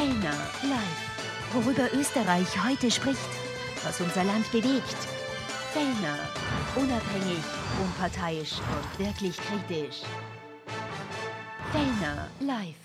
Fellner live. Worüber Österreich heute spricht, was unser Land bewegt. Fellner, unabhängig, unparteiisch und wirklich kritisch. Fellner live.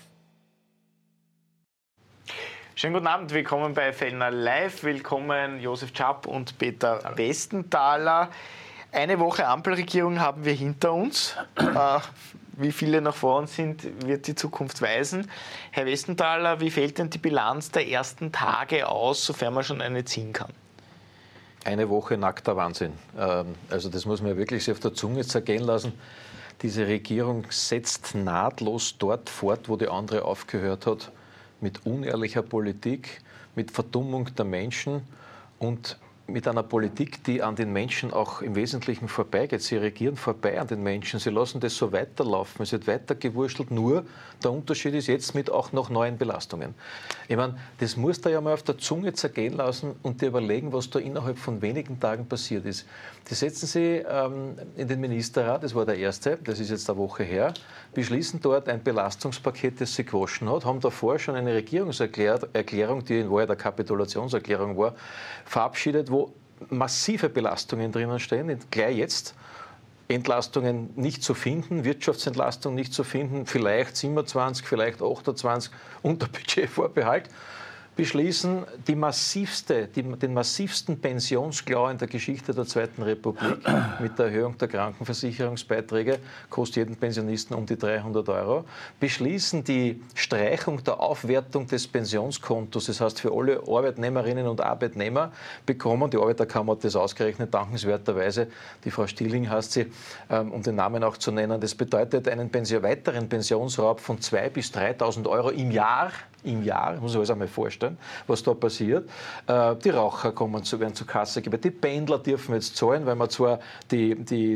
Schönen guten Abend, willkommen bei Fellner Live. Willkommen Josef Schapp und Peter Westenthaler. Eine Woche Ampelregierung haben wir hinter uns. Wie viele noch vor uns sind, wird die Zukunft weisen. Herr Westenthaler, wie fällt denn die Bilanz der ersten Tage aus, sofern man schon eine ziehen kann? Eine Woche nackter Wahnsinn. Also das muss man wirklich sich auf der Zunge zergehen lassen. Diese Regierung setzt nahtlos dort fort, wo die andere aufgehört hat, mit unehrlicher Politik, mit Verdummung der Menschen und mit einer Politik, die an den Menschen auch im Wesentlichen vorbeigeht. Sie regieren vorbei an den Menschen. Sie lassen das so weiterlaufen. Es wird weiter gewurschtelt. Nur der Unterschied ist jetzt mit auch noch neuen Belastungen. Ich meine, das musst du ja mal auf der Zunge zergehen lassen und dir überlegen, was da innerhalb von wenigen Tagen passiert ist. Die setzen sie in den Ministerrat, das war der erste, das ist jetzt eine Woche her, beschließen dort ein Belastungspaket, das sie gewaschen hat, haben davor schon eine Regierungserklärung, die in Wahrheit eine Kapitulationserklärung war, verabschiedet, wo massive Belastungen drinnen stehen, gleich jetzt. Entlastungen nicht zu finden, Wirtschaftsentlastungen nicht zu finden, vielleicht 27, vielleicht 28 unter Budgetvorbehalt, beschließen den massivsten Pensionsklau in der Geschichte der Zweiten Republik mit der Erhöhung der Krankenversicherungsbeiträge, kostet jeden Pensionisten um die 300 €, beschließen die Streichung der Aufwertung des Pensionskontos, das heißt für alle Arbeitnehmerinnen und Arbeitnehmer bekommen, die Arbeiterkammer hat das ausgerechnet, dankenswerterweise, die Frau Stilling heißt sie, um den Namen auch zu nennen, das bedeutet einen weiteren Pensionsraub von 2.000 bis 3.000 € im Jahr, muss ich alles einmal vorstellen, was da passiert. Die Raucher werden zur Kasse gebeten, die Pendler dürfen jetzt zahlen, weil man zwar die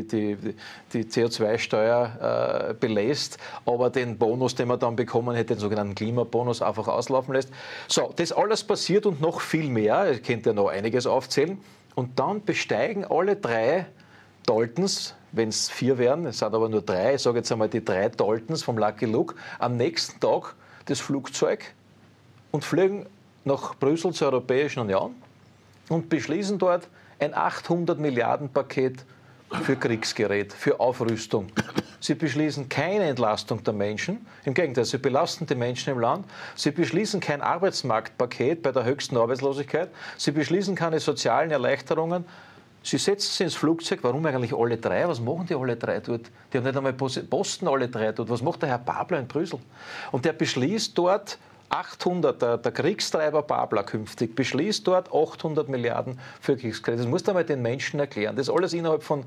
CO2-Steuer belässt, aber den Bonus, den man dann bekommen hätte, den sogenannten Klimabonus, einfach auslaufen lässt. So, das alles passiert und noch viel mehr, ihr könnt ja noch einiges aufzählen, und dann besteigen alle drei Daltons, wenn es 4 wären, es sind aber nur 3, ich sage jetzt einmal die 3 Daltons vom Lucky Luke, am nächsten Tag das Flugzeug und fliegen nach Brüssel zur Europäischen Union und beschließen dort ein 800 Milliarden Paket für Kriegsgerät, für Aufrüstung. Sie beschließen keine Entlastung der Menschen, im Gegenteil, sie belasten die Menschen im Land. Sie beschließen kein Arbeitsmarktpaket bei der höchsten Arbeitslosigkeit. Sie beschließen keine sozialen Erleichterungen. Sie setzen sich ins Flugzeug. Warum eigentlich alle 3? Was machen die alle 3 dort? Die haben nicht einmal Posten alle 3 dort. Was macht der Herr Babler in Brüssel? Und der beschließt dort 800, der Kriegstreiber Babler künftig, beschließt dort 800 Milliarden für Kriegskredite. Das muss man mal den Menschen erklären. Das ist alles innerhalb von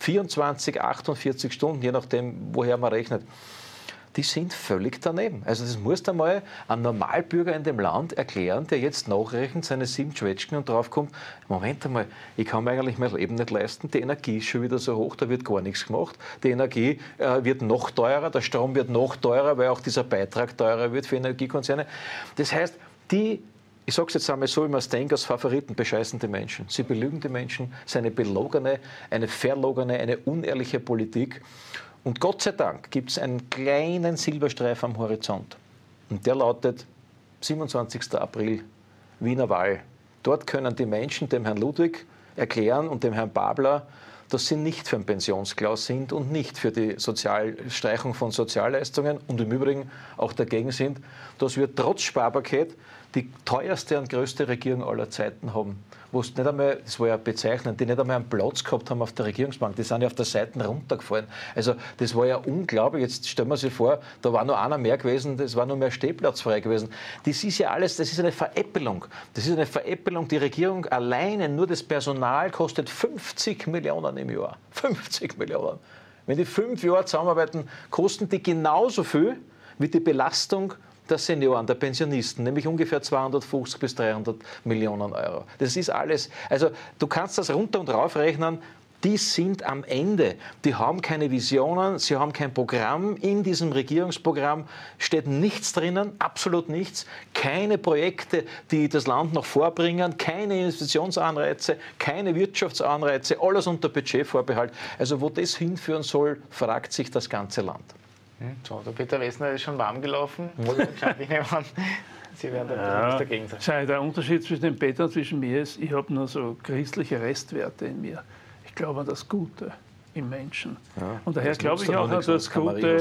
24, 48 Stunden, je nachdem, woher man rechnet. Die sind völlig daneben. Also das muss einmal ein Normalbürger in dem Land erklären, der jetzt nachrechnet, seine 7 Schwätschgen und draufkommt, Moment einmal, ich kann mir eigentlich mein Leben nicht leisten, die Energie ist schon wieder so hoch, da wird gar nichts gemacht, die Energie wird noch teurer, der Strom wird noch teurer, weil auch dieser Beitrag teurer wird für Energiekonzerne. Das heißt, ich sage es jetzt einmal so, wie man es denkt, als Favoriten bescheißen die Menschen. Sie belügen die Menschen, es ist eine belogene, eine verlogene, eine unehrliche Politik. Und Gott sei Dank gibt es einen kleinen Silberstreif am Horizont. Und der lautet 27. April, Wiener Wahl. Dort können die Menschen dem Herrn Ludwig erklären und dem Herrn Babler, dass sie nicht für ein Pensionsklaus sind und nicht für die Streichung von Sozialleistungen und im Übrigen auch dagegen sind, dass wir trotz Sparpaket die teuerste und größte Regierung aller Zeiten haben. Wo es nicht einmal, das war ja bezeichnend, die nicht einmal einen Platz gehabt haben auf der Regierungsbank, die sind ja auf der Seite runtergefallen. Also das war ja unglaublich. Jetzt stellen wir sich vor, da war nur einer mehr gewesen, das war nur mehr Stehplatz frei gewesen. Das ist ja alles, das ist eine Veräppelung. Das ist eine Veräppelung. Die Regierung alleine, nur das Personal kostet 50 Millionen im Jahr. 50 Millionen. Wenn die 5 Jahre zusammenarbeiten, kosten die genauso viel wie die Belastung der Senioren, der Pensionisten, nämlich ungefähr 250 bis 300 Millionen €. Das ist alles, also du kannst das runter und rauf rechnen, die sind am Ende. Die haben keine Visionen, sie haben kein Programm. In diesem Regierungsprogramm steht nichts drinnen, absolut nichts. Keine Projekte, die das Land noch vorbringen, keine Investitionsanreize, keine Wirtschaftsanreize, alles unter Budgetvorbehalt. Also wo das hinführen soll, fragt sich das ganze Land. So, der Peter Westner ist schon warm gelaufen. Sie werden da dagegen sein. Der Unterschied zwischen dem Peter und zwischen mir ist, ich habe nur so christliche Restwerte in mir. Ich glaube an das Gute im Menschen. Ja, und daher glaube ich auch an das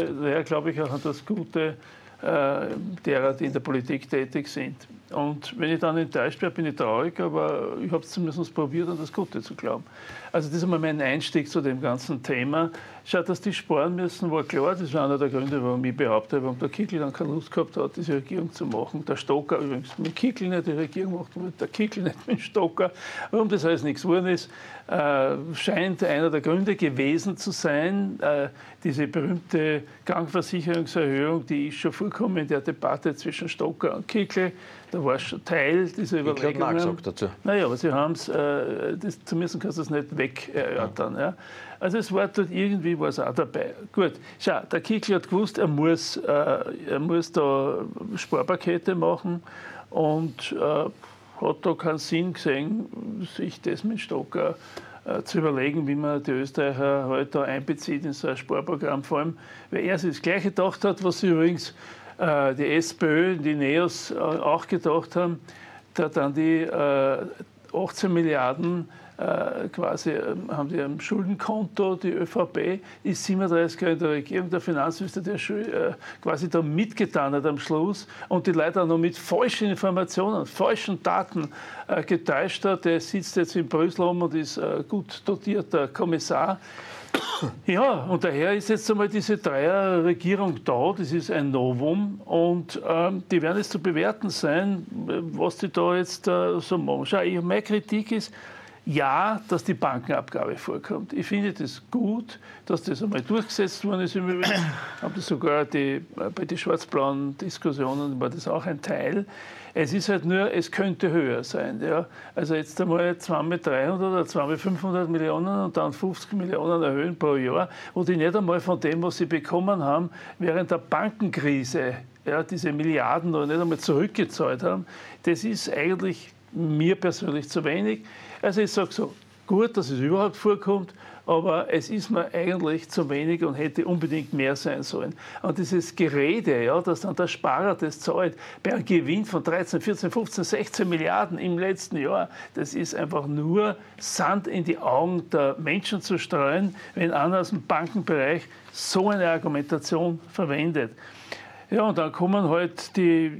Gute, derer, die in der Politik tätig sind. Und wenn ich dann enttäuscht werde, bin ich traurig, aber ich habe es zumindest probiert, an das Gute zu glauben. Also das ist einmal mein Einstieg zu dem ganzen Thema. Schau, dass die sparen müssen, war klar. Das war einer der Gründe, warum ich behaupte, warum der Kickl dann keine Lust gehabt hat, diese Regierung zu machen. Der Stocker übrigens mit Kickl nicht die Regierung macht, der Kickl nicht mit Stocker. Warum das alles nichts geworden ist, scheint einer der Gründe gewesen zu sein. Diese berühmte Krankenversicherungserhöhung, die ist schon vorgekommen in der Debatte zwischen Stocker und Kickl. Da war schon Teil dieser Überlegungen. Ich habe gesagt dazu. Naja, aber sie haben es, zumindest kannst du es nicht wegerörtern. Ja. Also es war dort irgendwie was auch dabei. Gut, schau, der Kickl hat gewusst, er muss da Sparpakete machen und hat da keinen Sinn gesehen, sich das mit Stocker zu überlegen, wie man die Österreicher halt da einbezieht in so ein Sparprogramm, vor allem, weil er sich das Gleiche gedacht hat, was sie übrigens die SPÖ, die NEOS auch gedacht haben, da dann die 18 Milliarden quasi haben die am Schuldenkonto, die ÖVP ist 37 Jahre in der Regierung, der Finanzminister, der quasi da mitgetan hat am Schluss und die Leute auch noch mit falschen Informationen, falschen Daten getäuscht hat. Der sitzt jetzt in Brüssel und ist gut dotierter Kommissar. Ja, und daher ist jetzt einmal diese Dreierregierung da, das ist ein Novum und die werden jetzt zu bewerten sein, was die da jetzt so machen. Schau, meine Kritik ist, ja, dass die Bankenabgabe vorkommt. Ich finde das gut, dass das einmal durchgesetzt worden ist. Im Übrigen haben das sogar bei den schwarz-blauen Diskussionen war das auch ein Teil. Es ist halt nur, es könnte höher sein. Ja. Also jetzt einmal 2 mit 300 oder 2 mit 500 Millionen und dann 50 Millionen erhöhen pro Jahr, wo die nicht einmal von dem, was sie bekommen haben, während der Bankenkrise, ja, diese Milliarden noch nicht einmal zurückgezahlt haben. Das ist eigentlich mir persönlich zu wenig. Also ich sage so, gut, dass es überhaupt vorkommt, aber es ist mir eigentlich zu wenig und hätte unbedingt mehr sein sollen. Und dieses Gerede, ja, dass dann der Sparer das zahlt, bei einem Gewinn von 13, 14, 15, 16 Milliarden im letzten Jahr, das ist einfach nur Sand in die Augen der Menschen zu streuen, wenn einer aus dem Bankenbereich so eine Argumentation verwendet. Ja, und dann kommen halt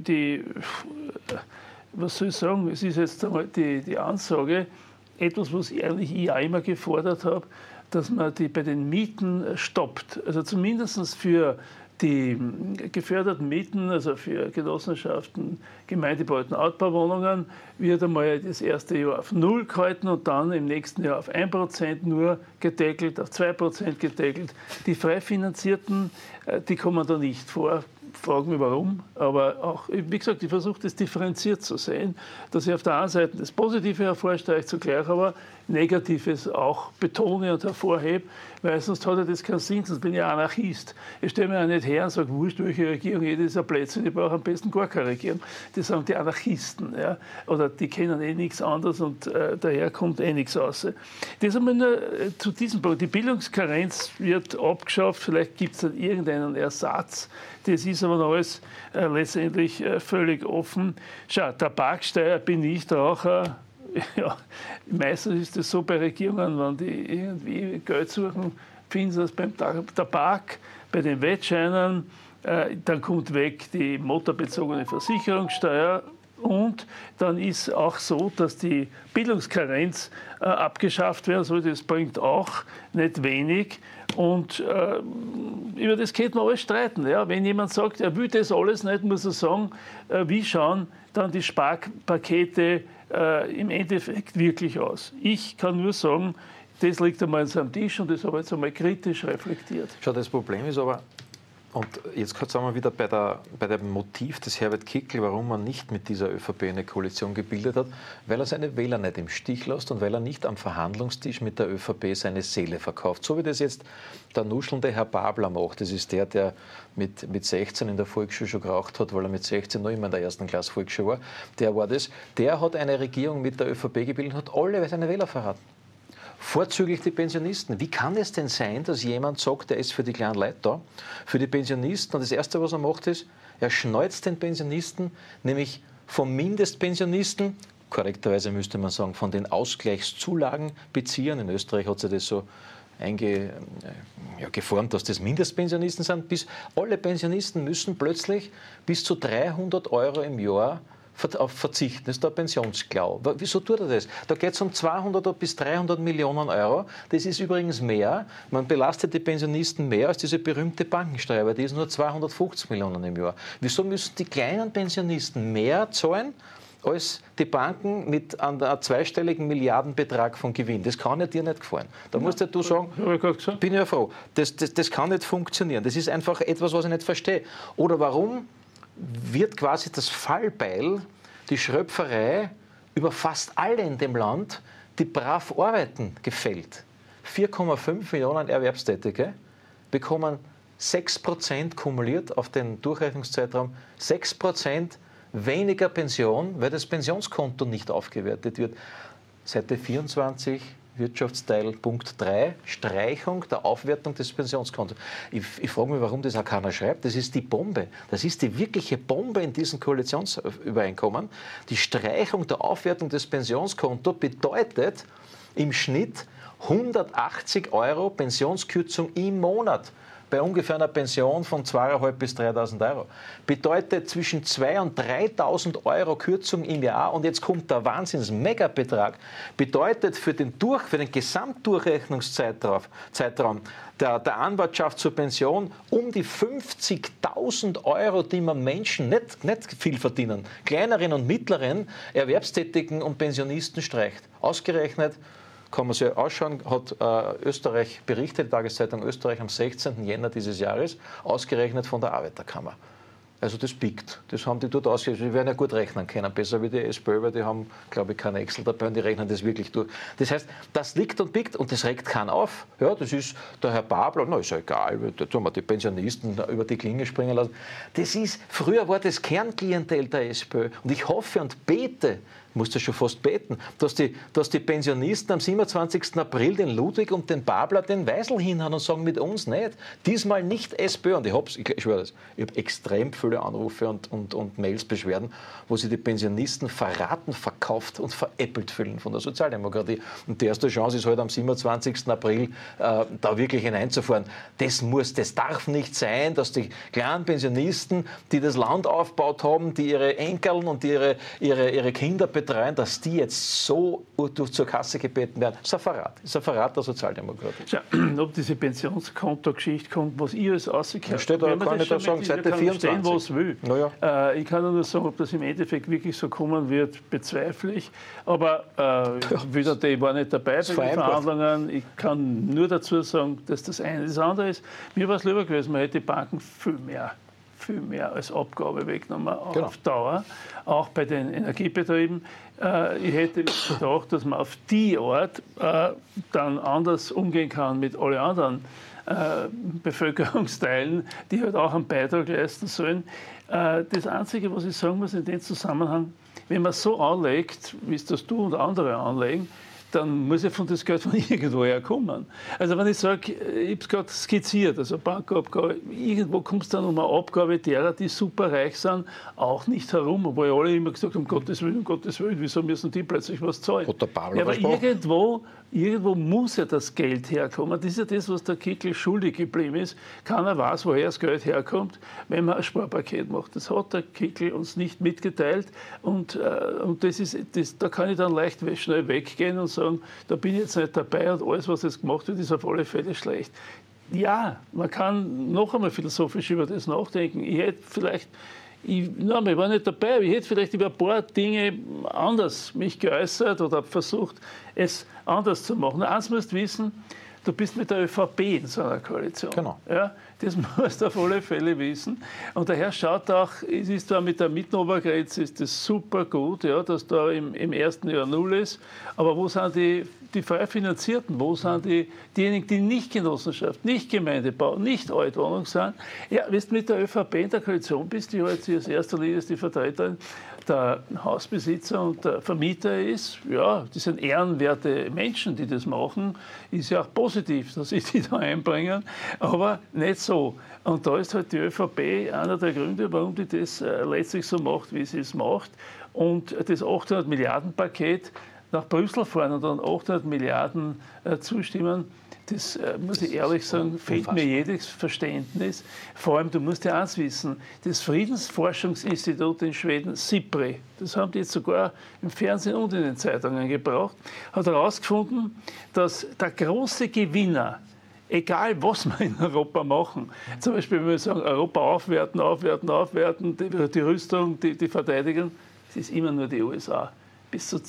was soll ich sagen, es ist jetzt einmal die Ansage, etwas, was ich auch immer gefordert habe, dass man die bei den Mieten stoppt. Also zumindest für die geförderten Mieten, also für Genossenschaften, Gemeindebauten, Altbauwohnungen, wird einmal das erste Jahr auf 0 gehalten und dann im nächsten Jahr auf 1% nur gedeckelt, auf 2% gedeckelt. Die frei finanzierten, die kommen da nicht vor. Fragen mich warum, aber auch, wie gesagt, ich versuche das differenziert zu sehen, dass ich auf der einen Seite das Positive hervorsteige, zugleich aber Negatives auch betone und hervorhebe, weil sonst hat das keinen Sinn, sonst bin ich ein Anarchist. Ich stelle mir auch nicht her und sage, wurscht, welche Regierung, jeder ist ein Plätzchen, ich brauche am besten gar keine Regierung. Das sagen die Anarchisten, ja? Oder die kennen eh nichts anderes und daher kommt eh nichts raus. Das einmal nur zu diesem Punkt. Die Bildungskarenz wird abgeschafft, vielleicht gibt es dann irgendeinen Ersatz. Das ist aber noch alles letztendlich völlig offen. Schau, Tabaksteuer, bin ich Raucher. Ja, meistens ist es so bei Regierungen, wenn die irgendwie Geld suchen, finden sie das beim Tabak, bei den Wettscheinen, dann kommt weg die motorbezogene Versicherungssteuer und dann ist auch so, dass die Bildungskarenz abgeschafft werden soll. Das bringt auch nicht wenig. Und über das könnte man alles streiten. Ja? Wenn jemand sagt, er will das alles nicht, muss er sagen, wie schauen dann die Sparpakete im Endeffekt wirklich aus. Ich kann nur sagen, das liegt einmal am Tisch und das habe ich jetzt einmal kritisch reflektiert. Schau, das Problem ist aber, und jetzt sind wir wieder bei dem Motiv des Herbert Kickl, warum man nicht mit dieser ÖVP eine Koalition gebildet hat, weil er seine Wähler nicht im Stich lässt und weil er nicht am Verhandlungstisch mit der ÖVP seine Seele verkauft. So wie das jetzt der nuschelnde Herr Babler macht. Das ist der mit 16 in der Volksschule schon geraucht hat, weil er mit 16 noch immer in der 1. Klasse Volksschule war. Der war das. Der hat eine Regierung mit der ÖVP gebildet und hat alle seine Wähler verraten. Vorzüglich die Pensionisten. Wie kann es denn sein, dass jemand sagt, der ist für die kleinen Leute da, für die Pensionisten, und das Erste, was er macht, ist, Er schneuzt den Pensionisten, nämlich vom Mindestpensionisten, korrekterweise müsste man sagen, von den Ausgleichszulagenbeziehern. In Österreich hat sich das so geformt, dass das Mindestpensionisten sind, bis alle Pensionisten müssen plötzlich bis zu 300 € im Jahr verzichten. Das ist der Pensionsklau. Wieso tut er das? Da geht es um 200 bis 300 Millionen Euro. Das ist übrigens mehr. Man belastet die Pensionisten mehr als diese berühmte Bankensteuer, weil die ist nur 250 Millionen im Jahr. Wieso müssen die kleinen Pensionisten mehr zahlen als die Banken mit einem zweistelligen Milliardenbetrag von Gewinn? Das kann ja dir nicht gefallen. Da musst du sagen, bin ja froh. Das kann nicht funktionieren. Das ist einfach etwas, was ich nicht verstehe. Oder warum wird quasi das Fallbeil, die Schröpferei über fast alle in dem Land, die brav arbeiten, gefällt? 4,5 Millionen Erwerbstätige bekommen 6% kumuliert auf den Durchrechnungszeitraum, 6% weniger Pension, weil das Pensionskonto nicht aufgewertet wird. Seite 24, Wirtschaftsteil Punkt 3, Streichung der Aufwertung des Pensionskontos. Ich frage mich, warum das auch keiner schreibt. Das ist die Bombe. Das ist die wirkliche Bombe in diesem Koalitionsübereinkommen. Die Streichung der Aufwertung des Pensionskontos bedeutet im Schnitt 180 € Pensionskürzung im Monat. Bei ungefähr einer Pension von 2.500 bis 3.000 €. Bedeutet zwischen 2.000 und 3.000 € Kürzung im Jahr. Und jetzt kommt der Wahnsinns-Megabetrag. Bedeutet für den Gesamtdurchrechnungszeitraum der Anwartschaft zur Pension um die 50.000 €, die man Menschen nicht viel verdienen, kleineren und mittleren Erwerbstätigen und Pensionisten streicht. Ausgerechnet, kann man sich ausschauen, hat Österreich berichtet, die Tageszeitung Österreich am 16. Jänner dieses Jahres, ausgerechnet von der Arbeiterkammer. Also das biegt. Das haben die dort ausgerechnet. Die werden ja gut rechnen können, besser wie die SPÖ, weil die haben, glaube ich, keine Excel dabei und die rechnen das wirklich durch. Das heißt, das liegt und biegt und das regt keinen auf. Ja, das ist der Herr Babler, na ist ja egal, da tun wir die Pensionisten über die Klinge springen lassen. Früher war das Kernklientel der SPÖ und ich hoffe und bete, musst du schon fast beten, dass die Pensionisten am 27. April den Ludwig und den Babler den Weisel hinhauen und sagen, mit uns nicht. Diesmal nicht SPÖ. Und ich schwöre das, ich habe extrem viele Anrufe und Mails, Beschwerden, wo sie die Pensionisten verraten, verkauft und veräppelt fühlen von der Sozialdemokratie. Und die erste Chance ist halt am 27. April da wirklich hineinzufahren. Das darf nicht sein, dass die kleinen Pensionisten, die das Land aufgebaut haben, die ihre Enkeln und ihre Kinder betreuen, dass die jetzt so zur Kasse gebeten werden. Das ist ein Verrat. Das ist ein Verrat der Sozialdemokratie. Ja, ob diese Pensionskonto-Geschichte kommt, was ich als rausgekehrt habe. Da kann ich da sagen, Seite 24. Was will. Ja. Ich kann nur sagen, ob das im Endeffekt wirklich so kommen wird, bezweifle ich. Aber ich war nicht dabei bei den Verhandlungen. Ich kann nur dazu sagen, dass das eine das andere ist. Mir war es lieber gewesen, man hätte die Banken viel mehr als Abgabe weggenommen auf Dauer, auch bei den Energiebetrieben. Ich hätte gedacht, dass man auf die Art dann anders umgehen kann mit allen anderen Bevölkerungsteilen, die halt auch einen Beitrag leisten sollen. Das Einzige, was ich sagen muss in dem Zusammenhang, wenn man so anlegt, wie es das du und andere anlegen, dann muss ja von das Geld von irgendwoher kommen. Also wenn ich sage, ich habe es gerade skizziert, also Bankabgabe, irgendwo kommst du dann um eine Abgabe derer, die super reich sind, auch nicht herum, obwohl alle immer gesagt haben, um Gottes Willen, wieso müssen die plötzlich was zahlen? Ja, aber irgendwo muss ja das Geld herkommen. Das ist ja das, was der Kickl schuldig geblieben ist. Keiner weiß, woher das Geld herkommt, wenn man ein Sparpaket macht. Das hat der Kickl uns nicht mitgeteilt und da kann ich dann leicht schnell weggehen und sagen, da bin ich jetzt nicht dabei und alles, was jetzt gemacht wird, ist auf alle Fälle schlecht. Ja, man kann noch einmal philosophisch über das nachdenken. Ich war nicht dabei, aber ich hätte vielleicht über ein paar Dinge anders mich geäußert oder versucht, es anders zu machen. Eins musst du wissen, du bist mit der ÖVP in so einer Koalition. Genau. Ja, das musst du auf alle Fälle wissen. Und daher schaut auch, es ist da mit der Mittenobergrenze ist das super gut, ja, dass da im ersten Jahr 0 ist. Aber wo sind die frei Finanzierten? Wo sind diejenigen, die nicht Genossenschaft, nicht Gemeindebau, nicht Altwohnung sind? Ja, wenn du mit der ÖVP in der Koalition bist, die halt als erster Linie ist die Vertreterin der Hausbesitzer und der Vermieter ist, ja, das sind ehrenwerte Menschen, die das machen, ist ja auch positiv, dass sie die da einbringen, aber nicht so. Und da ist halt die ÖVP einer der Gründe, warum die das letztlich so macht, wie sie es macht. Und das 800-Milliarden-Paket nach Brüssel fahren und dann 800 Milliarden zustimmen, das muss ich ehrlich sagen, fehlt mir jedes Verständnis. Vor allem, du musst ja eins wissen, das Friedensforschungsinstitut in Schweden, SIPRI, das haben die jetzt sogar im Fernsehen und in den Zeitungen gebraucht, hat herausgefunden, dass der große Gewinner, egal was wir in Europa machen, zum Beispiel wenn wir sagen, Europa aufwerten, die Rüstung, die Verteidigung, es ist immer nur die USA. Bis zu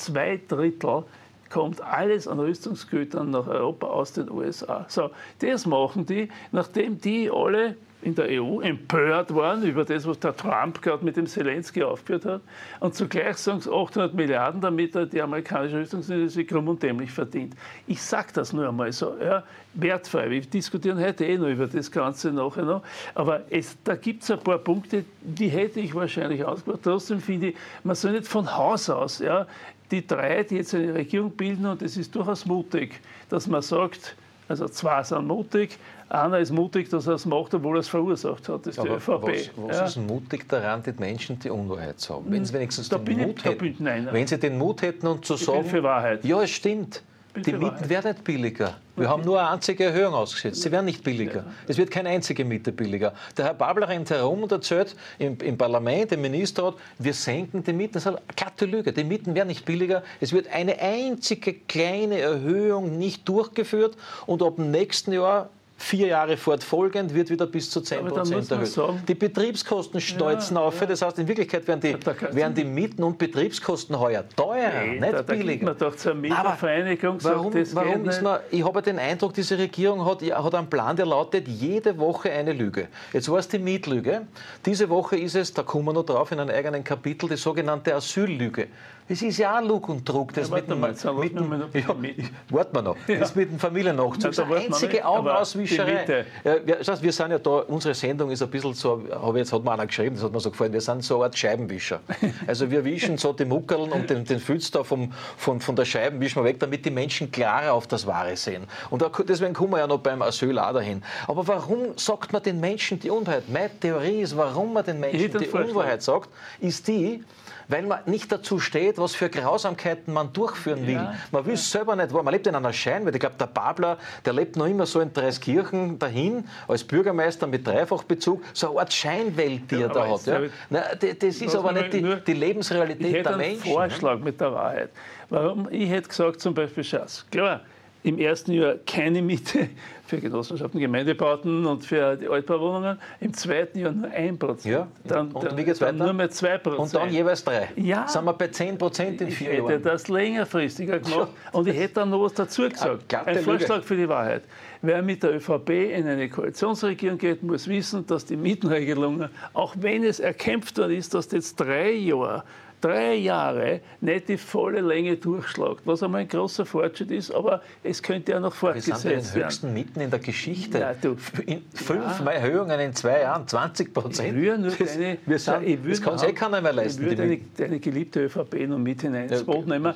2/3 kommt alles an Rüstungsgütern nach Europa aus den USA. So, das machen die, nachdem die alle in der EU empört waren über das, was der Trump gerade mit dem Zelensky aufgeführt hat. Und zugleich sagen sie 800 Milliarden, damit er die amerikanische Rüstungsindustrie krumm und dämlich verdient. Ich sage das nur einmal so, ja, wertfrei. Wir diskutieren heute noch über das Ganze nachher noch. Aber da gibt es ein paar Punkte, die hätte ich wahrscheinlich ausgemacht. Trotzdem finde ich, man soll nicht von Haus aus, ja, die drei, die jetzt eine Regierung bilden, und es ist durchaus mutig, dass man sagt, also zwei sind mutig, einer ist mutig, dass er es macht, obwohl er es verursacht hat, das ist die ÖVP. Was ist mutig daran, die Menschen die Unwahrheit zu sagen? Wenn sie wenigstens den Mut hätten, wenn sie den Mut hätten und zu sagen, für Wahrheit. Ja, es stimmt, die Mieten werden nicht billiger. Wir haben nur eine einzige Erhöhung ausgesetzt. Sie werden nicht billiger. Es wird keine einzige Miete billiger. Der Herr Babler rennt herum und erzählt im Parlament, im Ministerrat, wir senken die Mieten. Das ist eine glatte Lüge. Die Mieten werden nicht billiger. Es wird eine einzige kleine Erhöhung nicht durchgeführt und ab dem nächsten Jahr 4 Jahre fortfolgend wird wieder bis zu 10% erhöht. Sagen, die Betriebskosten schneuzen auf. Ja. Das heißt, in Wirklichkeit werden die Mieten und Betriebskosten heuer teurer, nicht billiger. Man doch zur Mietervereinigung warum ist man, ich habe den Eindruck, diese Regierung hat einen Plan, der lautet, jede Woche eine Lüge. Jetzt war es die Mietlüge. Diese Woche ist es, da kommen wir noch drauf in einem eigenen Kapitel, die sogenannte Asyllüge. Es ist ja auch Lug und Trug. Das warte mal noch. Das mit dem Familiennachzug. Das ist eine einzige Augenauswischerei. Wir sind ja da, unsere Sendung ist ein bisschen so, hat mir einer geschrieben, das hat mir so gefallen, wir sind so eine Art Scheibenwischer. Also wir wischen so die Muckerln und den Filz da von der Scheibe wischen wir weg, damit die Menschen klarer auf das Wahre sehen. Und deswegen kommen wir ja noch beim Asyl auch dahin. Aber warum sagt man den Menschen die Unwahrheit? Meine Theorie ist, warum man den Menschen die Unwahrheit sagt, ist die, weil man nicht dazu steht, was für Grausamkeiten man durchführen will. Ja. Man will es selber nicht, man lebt in einer Scheinwelt. Ich glaube, der Babler, der lebt noch immer so in Dreiskirchen dahin, als Bürgermeister mit Dreifachbezug, so eine Art Scheinwelt, die er da hat. Ja. Das ist aber nicht die Lebensrealität der Menschen. Ich hätte einen Vorschlag mit der Wahrheit. Warum? Ich hätte gesagt, zum Beispiel, Schatz, klar, im ersten Jahr keine Miete für Genossenschaften, Gemeindebauten und für die Altbauwohnungen. Im zweiten Jahr nur 1%. Ja. Und wie geht's weiter? Nur mehr 2%. Und dann jeweils 3%. Ja. Sind wir bei 10% in 4 Jahren. Ich hätte das längerfristiger gemacht und ich hätte dann noch was dazu gesagt. Ein Vorschlag für die Wahrheit. Wer mit der ÖVP in eine Koalitionsregierung geht, muss wissen, dass die Mietenregelungen, auch wenn es erkämpft worden ist, dass jetzt 3 Jahre nicht die volle Länge durchschlägt, was einmal ein großer Fortschritt ist, aber es könnte ja noch fortgesetzt werden. Wir sind bei den höchsten Mieten in der Geschichte. Ja, in 5 Erhöhungen in 2 Jahren, 20%. Das kann sich keiner mehr leisten. Ich würde deine geliebte ÖVP noch mit hinein ins Boot nehmen,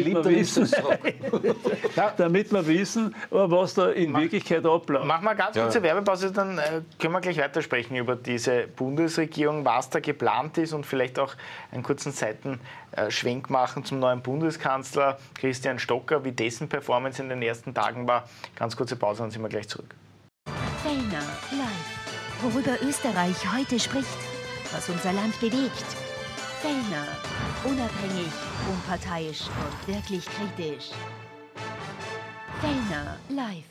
damit wir wissen, was da in Wirklichkeit abläuft. Machen wir eine ganz kurze Werbepause, dann können wir gleich weitersprechen über diese Bundesregierung, was da geplant ist und vielleicht auch einen kurzen Seitenschwenk machen zum neuen Bundeskanzler Christian Stocker, wie dessen Performance in den ersten Tagen war. Ganz kurze Pause, dann sind wir gleich zurück. Fellner live. Worüber Österreich heute spricht, was unser Land bewegt. Fellner. Unabhängig, unparteiisch und wirklich kritisch. Fellner live.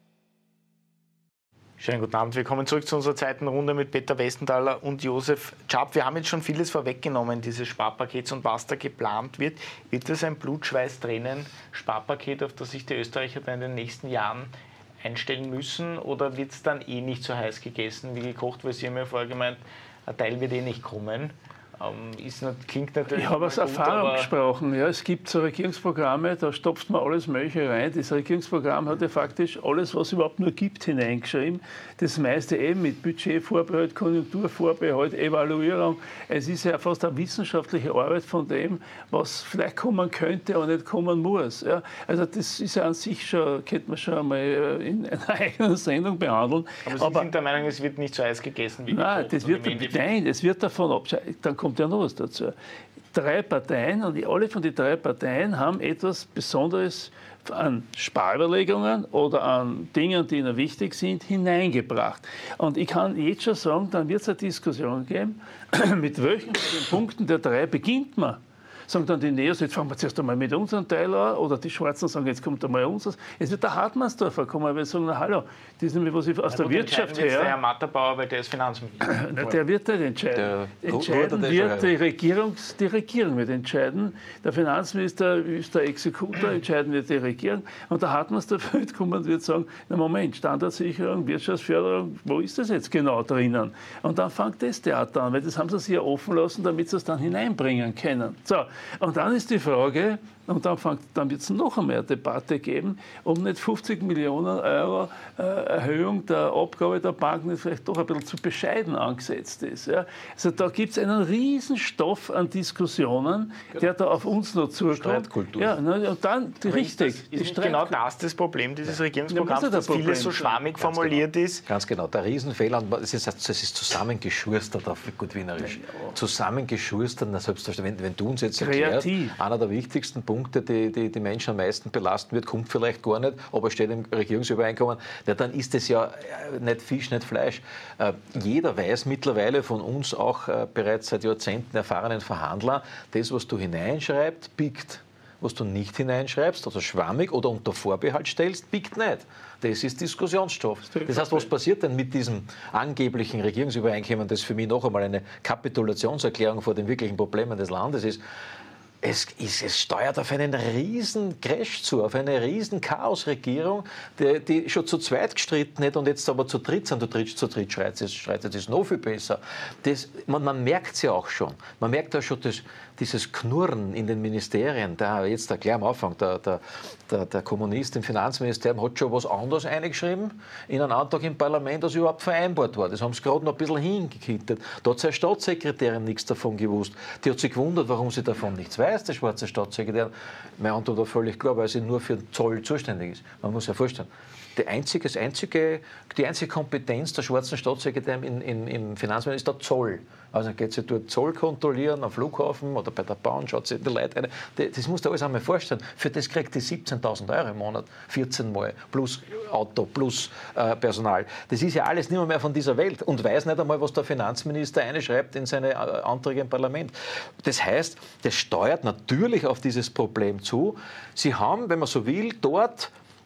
Schönen guten Abend. Wir kommen zurück zu unserer zweiten Runde mit Peter Westenthaler und Josef Czap. Wir haben jetzt schon vieles vorweggenommen, dieses Sparpakets und was da geplant wird. Wird das ein Blut-Schweiß-Tränen-Sparpaket, auf das sich die Österreicher dann in den nächsten Jahren einstellen müssen? Oder wird es dann nicht so heiß gegessen wie gekocht? Weil Sie haben ja vorher gemeint, ein Teil wird nicht kommen. Klingt natürlich. Ich habe aus gut, Erfahrung gesprochen. Ja, es gibt so Regierungsprogramme, da stopft man alles Mögliche rein. Das Regierungsprogramm hat ja faktisch alles, was es überhaupt nur gibt, hineingeschrieben. Das meiste eben mit Budgetvorbehalt, Konjunkturvorbehalt, Evaluierung. Es ist ja fast eine wissenschaftliche Arbeit von dem, was vielleicht kommen könnte und nicht kommen muss. Ja, also das ist ja an sich schon, könnte man schon einmal in einer eigenen Sendung behandeln. Aber Sie sind der Meinung, es wird nicht so Eis gegessen wie nein, es wird davon ab. Dann kommt ja noch was dazu. 3 Parteien und alle von den 3 Parteien haben etwas Besonderes an Sparüberlegungen oder an Dingen, die ihnen wichtig sind, hineingebracht. Und ich kann jetzt schon sagen, dann wird es eine Diskussion geben, mit welchen von den Punkten der 3 beginnt man. Sagen dann die Neos, jetzt fangen wir zuerst einmal mit unserem Teil an, oder die Schwarzen sagen, jetzt kommt einmal unseres. Es wird der Hartmannsdorfer kommen, weil wir sagen, na hallo, das ist nämlich was ich aus der Wirtschaft her. Der Herr Matterbauer, weil der ist Finanzminister. Na, der wird nicht entscheiden. Entscheiden wird die Regierung wird entscheiden. Der Finanzminister ist der Exekutor, entscheiden wird die Regierung. Und der Hartmannsdorfer wird kommen und wird sagen, na Moment, Standardsicherung, Wirtschaftsförderung, wo ist das jetzt genau drinnen? Und dann fängt das Theater an, weil das haben sie sich ja offen lassen, damit sie es dann hineinbringen können. So. Und dann ist die Frage, und dann wird es noch einmal eine Debatte geben, ob nicht 50 Millionen Euro Erhöhung der Abgabe der Banken vielleicht doch ein bisschen zu bescheiden angesetzt ist. Ja. Also da gibt es einen Riesenstoff an Diskussionen, der da auf uns noch zukommt. Streitkultur. Ja, und dann richtig. Ist genau das Problem dieses Regierungsprogramms, dass vieles so schwammig formuliert ist? Ganz genau. Der Riesenfehler, es ist zusammengeschustert auf gut Wienerisch. Zusammengeschustert, selbstverständlich, wenn du uns jetzt erklärst, einer der wichtigsten Punkte, die Menschen am meisten belasten wird, kommt vielleicht gar nicht, aber steht im Regierungsübereinkommen, ja, dann ist es ja nicht Fisch, nicht Fleisch. Jeder weiß mittlerweile von uns auch bereits seit Jahrzehnten erfahrenen Verhandler, das, was du hineinschreibst, biegt. Was du nicht hineinschreibst, also schwammig oder unter Vorbehalt stellst, biegt nicht. Das ist Diskussionsstoff. Das heißt, was passiert denn mit diesem angeblichen Regierungsübereinkommen, das für mich noch einmal eine Kapitulationserklärung vor den wirklichen Problemen des Landes ist? Es steuert auf einen riesen Crash zu, auf eine riesen Chaosregierung, die schon zu zweit gestritten hat und jetzt aber zu dritt sind. Zu dritt streitet es noch viel besser. Man merkt es ja auch schon. Man merkt ja schon dieses Knurren in den Ministerien. Jetzt gleich am Anfang, der Kommunist im Finanzministerium hat schon was anderes eingeschrieben in einen Antrag im Parlament, als überhaupt vereinbart war. Das haben sie gerade noch ein bisschen hingekittet. Da hat seine Staatssekretärin nichts davon gewusst. Die hat sich gewundert, warum sie davon nichts weiß, der schwarze Staatssekretär. Meine Antwort war völlig klar, weil sie nur für den Zoll zuständig ist. Man muss sich vorstellen, die einzige Kompetenz der schwarzen Staatssekretärin im Finanzministerium ist der Zoll. Also geht sie dort Zoll kontrollieren am Flughafen oder bei der Bahn, schaut sie die Leute rein. Das musst du alles einmal vorstellen. Für das kriegt die 17.000 € im Monat, 14 Mal, plus Auto, plus Personal. Das ist ja alles nicht mehr von dieser Welt und weiß nicht einmal, was der Finanzminister einschreibt in seine Anträge im Parlament. Das heißt, das steuert natürlich auf dieses Problem zu. Sie haben, wenn man so will, dort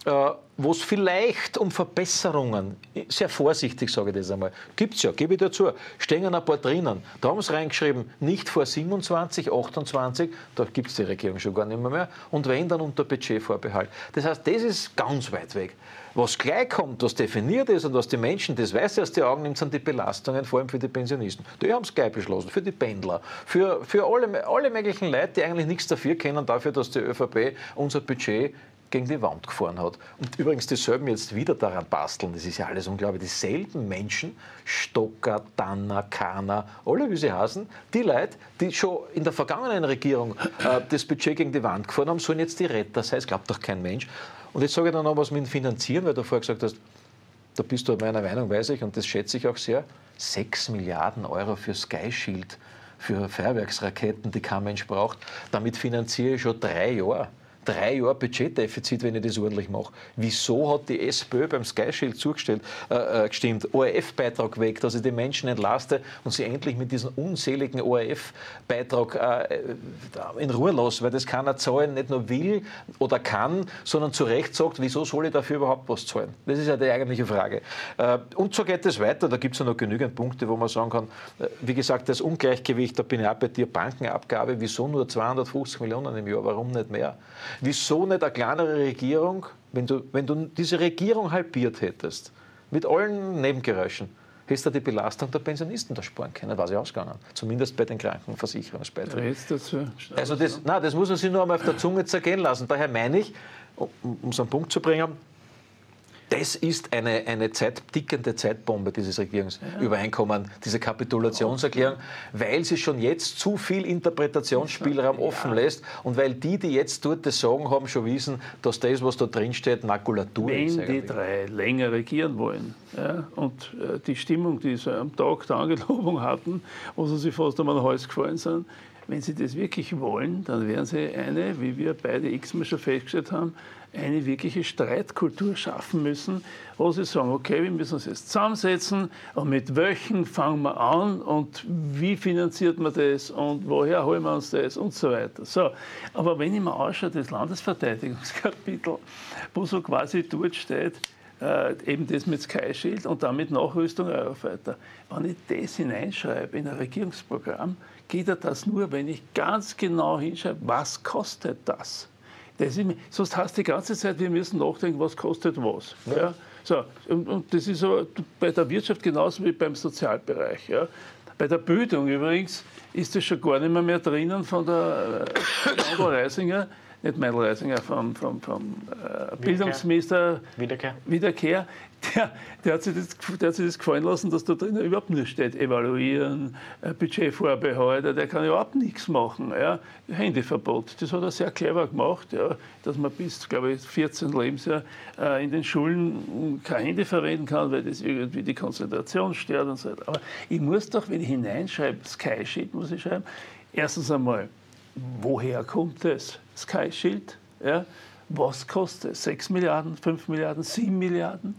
wo es vielleicht um Verbesserungen, sehr vorsichtig sage ich das einmal, gibt es ja, gebe ich dazu, stehen ein paar drinnen. Da haben sie reingeschrieben, nicht vor 27, 28, da gibt es die Regierung schon gar nicht mehr, und wenn, dann unter Budgetvorbehalt. Das heißt, das ist ganz weit weg. Was gleich kommt, was definiert ist und was die Menschen, das weiß aus die Augen nimmt, sind die Belastungen, vor allem für die Pensionisten. Die haben es gleich beschlossen, für die Pendler, für alle möglichen Leute, die eigentlich nichts dafür können, dafür, dass die ÖVP unser Budget gegen die Wand gefahren hat. Und übrigens dieselben jetzt wieder daran basteln, das ist ja alles unglaublich, dieselben Menschen, Stocker, Tanner, Kahner, alle wie sie heißen, die Leute, die schon in der vergangenen Regierung das Budget gegen die Wand gefahren haben, sollen jetzt die Retter sein, das glaubt doch kein Mensch. Und jetzt sage ich dann noch was mit dem Finanzieren, weil du vorher gesagt hast, da bist du meiner Meinung, weiß ich, und das schätze ich auch sehr, 6 Milliarden € für Sky Shield, für Feuerwerksraketen, die kein Mensch braucht, damit finanziere ich schon 3 Jahre. 3 Jahre Budgetdefizit, wenn ich das ordentlich mache. Wieso hat die SPÖ beim Sky Shield gestimmt? ORF-Beitrag weg, dass ich die Menschen entlaste und sie endlich mit diesem unzähligen ORF-Beitrag in Ruhe lasse, weil das keiner zahlen, nicht nur will oder kann, sondern zu Recht sagt, wieso soll ich dafür überhaupt was zahlen? Das ist ja die eigentliche Frage. Und so geht es weiter. Da gibt es ja noch genügend Punkte, wo man sagen kann, wie gesagt, das Ungleichgewicht, da bin ich auch bei dir, Bankenabgabe, wieso nur 250 Millionen im Jahr, warum nicht mehr? Wieso nicht eine kleinere Regierung, wenn du diese Regierung halbiert hättest, mit allen Nebengeräuschen, hättest du die Belastung der Pensionisten da sparen können, war sie ausgegangen. Zumindest bei den Krankenversicherungsbeiträgen. Also das muss man sich nur einmal auf der Zunge zergehen lassen. Daher meine ich, um es auf den Punkt zu bringen, das ist eine tickende Zeitbombe, dieses Regierungsübereinkommen, diese Kapitulationserklärung, weil sie schon jetzt zu viel Interpretationsspielraum offen lässt und weil die jetzt dort das Sagen haben, schon wissen, dass das, was da drin steht, Makulatur ist. Wenn die drei länger regieren wollen und die Stimmung, die sie am Tag der Angelobung hatten, wo sie sich fast um den Hals gefallen sind, wenn sie das wirklich wollen, dann werden sie eine, wie wir beide x-mal schon festgestellt haben, eine wirkliche Streitkultur schaffen müssen, wo sie sagen, okay, wir müssen uns jetzt zusammensetzen und mit welchen fangen wir an und wie finanziert man das und woher holen wir uns das und so weiter. So, aber wenn ich mir anschaue, das Landesverteidigungskapitel, wo so quasi dort steht, eben das mit Sky Shield und damit Nachrüstung Eurofighter. Wenn ich das hineinschreibe in ein Regierungsprogramm, geht das nur, wenn ich ganz genau hinschreibe, was kostet das? Sonst heißt die ganze Zeit, wir müssen nachdenken, was kostet was. Ja. Ja? So, und das ist so bei der Wirtschaft genauso wie beim Sozialbereich. Ja? Bei der Bildung übrigens ist das schon gar nicht mehr drinnen von der Meindl Reisinger, nicht Meindl Reisinger, vom Bildungsminister Wiederkehr. Der hat sich das gefallen lassen, dass da drinnen überhaupt nur steht, evaluieren, Budgetvorbehalte, der kann überhaupt nichts machen. Ja. Handyverbot, das hat er sehr clever gemacht, ja, dass man bis, glaube ich, 14 Lebensjahr in den Schulen kein Handy verwenden kann, weil das irgendwie die Konzentration stört und so weiter. Aber ich muss doch, wenn ich hineinschreibe, Sky Shield, muss ich schreiben, erstens einmal, woher kommt das Sky Shield? Ja? Was kostet es? 6 Milliarden, 5 Milliarden, 7 Milliarden?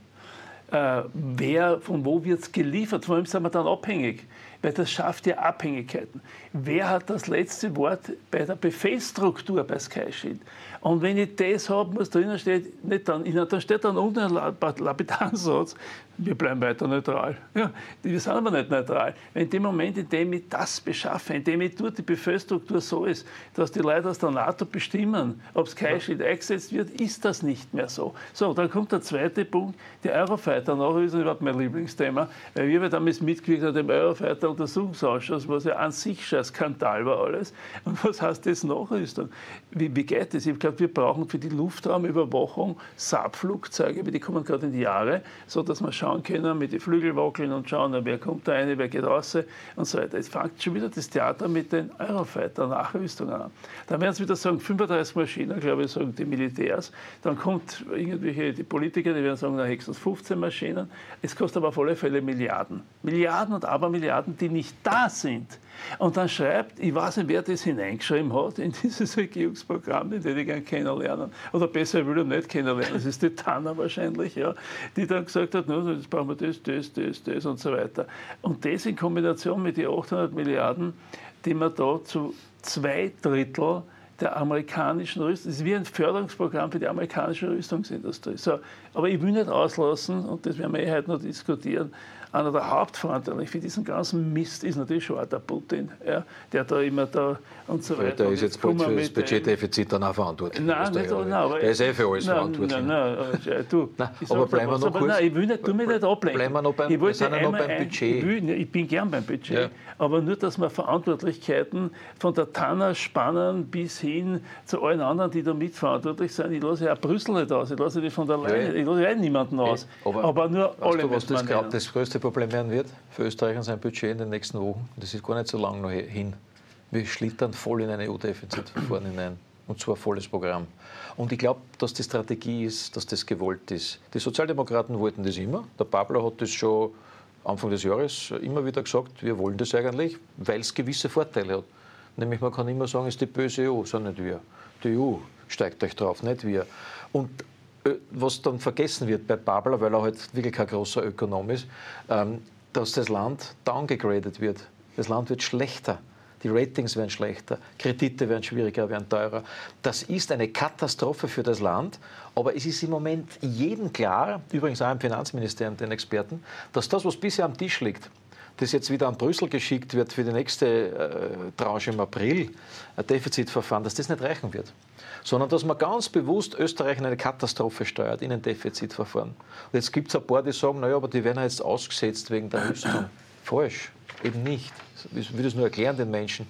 Von wo wird es geliefert? Von wem sind wir dann abhängig? Weil das schafft ja Abhängigkeiten. Wer hat das letzte Wort bei der Befehlsstruktur bei Sky Shield? Und wenn ich das habe, was drinnen steht, nicht dann, da steht dann unten ein lapidaren Satz, wir bleiben weiter neutral. Ja, wir sind aber nicht neutral. In dem Moment, in dem ich das beschaffe, in dem ich dort die Befehlsstruktur so ist, dass die Leute aus der NATO bestimmen, ob Sky Shield eingesetzt wird, ist das nicht mehr so. So, dann kommt der zweite Punkt, die Eurofighter. Nachher ist überhaupt mein Lieblingsthema, weil wir damals Mitglied an dem Eurofighter-Untersuchungsausschuss, was ja an sich schon ein Skandal war alles. Und was heißt das Nachrüstung? Wie geht das? Ich glaube, wir brauchen für die Luftraumüberwachung Saab-Flugzeuge, die kommen gerade in die Jahre, so dass man schauen können, mit den Flügeln wackeln und schauen, wer kommt da rein, wer geht raus und so weiter. Jetzt fängt schon wieder das Theater mit den Eurofighter-Nachrüstungen an. Dann werden sie wieder sagen, 35 Maschinen, glaube ich, sagen die Militärs. Dann kommt die Politiker, die werden sagen, na, höchstens 15 Maschinen. Es kostet aber auf alle Fälle Milliarden. Milliarden und Abermilliarden, die nicht da sind. Und dann schreibt, ich weiß nicht, wer das hineingeschrieben hat in dieses Regierungsprogramm, den hätte ich gerne kennenlernen. Oder besser, ich will ihn nicht kennenlernen. Das ist die Tanner wahrscheinlich, ja, die dann gesagt hat, no, jetzt brauchen wir das und so weiter. Und das in Kombination mit den 800 Milliarden, die man da zu 2/3 der amerikanischen Rüstung, das ist wie ein Förderungsprogramm für die amerikanische Rüstungsindustrie. So, aber ich will nicht auslassen, und das werden wir heute noch diskutieren, einer der Hauptverantwortlichen für diesen ganzen Mist ist natürlich schon auch der Putin, ja, der da immer da und so weiter. Der ist jetzt bald für das Budgetdefizit dann auch verantwortlich. Nein, nicht, der ist für alles verantwortlich. Aber bleiben wir noch kurz. Nein, ich will nicht, tu mich nicht ablenken. Bleiben wir noch beim Budget. Ich bin gern beim Budget, ja. Aber nur, dass wir Verantwortlichkeiten von der Tanner spannen bis hin zu allen anderen, die da mitverantwortlich sind. Ich lasse ja auch Brüssel nicht aus, ich lasse die von der Leyen, ich lasse ja niemanden aus. Aber nur alle was das größte Problem werden wird für Österreich und sein Budget in den nächsten Wochen? Das ist gar nicht so lange noch hin. Wir schlittern voll in ein EU-Defizitverfahren hinein. Und zwar volles Programm. Und ich glaube, dass die Strategie ist, dass das gewollt ist. Die Sozialdemokraten wollten das immer. Der Babler hat das schon Anfang des Jahres immer wieder gesagt, wir wollen das eigentlich, weil es gewisse Vorteile hat. Nämlich man kann immer sagen, es ist die böse EU, sondern nicht wir. Die EU steigt euch drauf, nicht wir. Und was dann vergessen wird bei Babler, weil er halt wirklich kein großer Ökonom ist, dass das Land downgegradet wird. Das Land wird schlechter. Die Ratings werden schlechter, Kredite werden schwieriger, werden teurer. Das ist eine Katastrophe für das Land, aber es ist im Moment jedem klar, übrigens auch im Finanzministerium, den Experten, dass das, was bisher am Tisch liegt, das jetzt wieder an Brüssel geschickt wird für die nächste Tranche im April, ein Defizitverfahren, dass das nicht reichen wird. Sondern dass man ganz bewusst Österreich in eine Katastrophe steuert, in ein Defizitverfahren. Und jetzt gibt es ein paar, die sagen, naja, aber die werden jetzt ausgesetzt wegen der Rüstung. Falsch, eben nicht. Ich will das nur erklären den Menschen.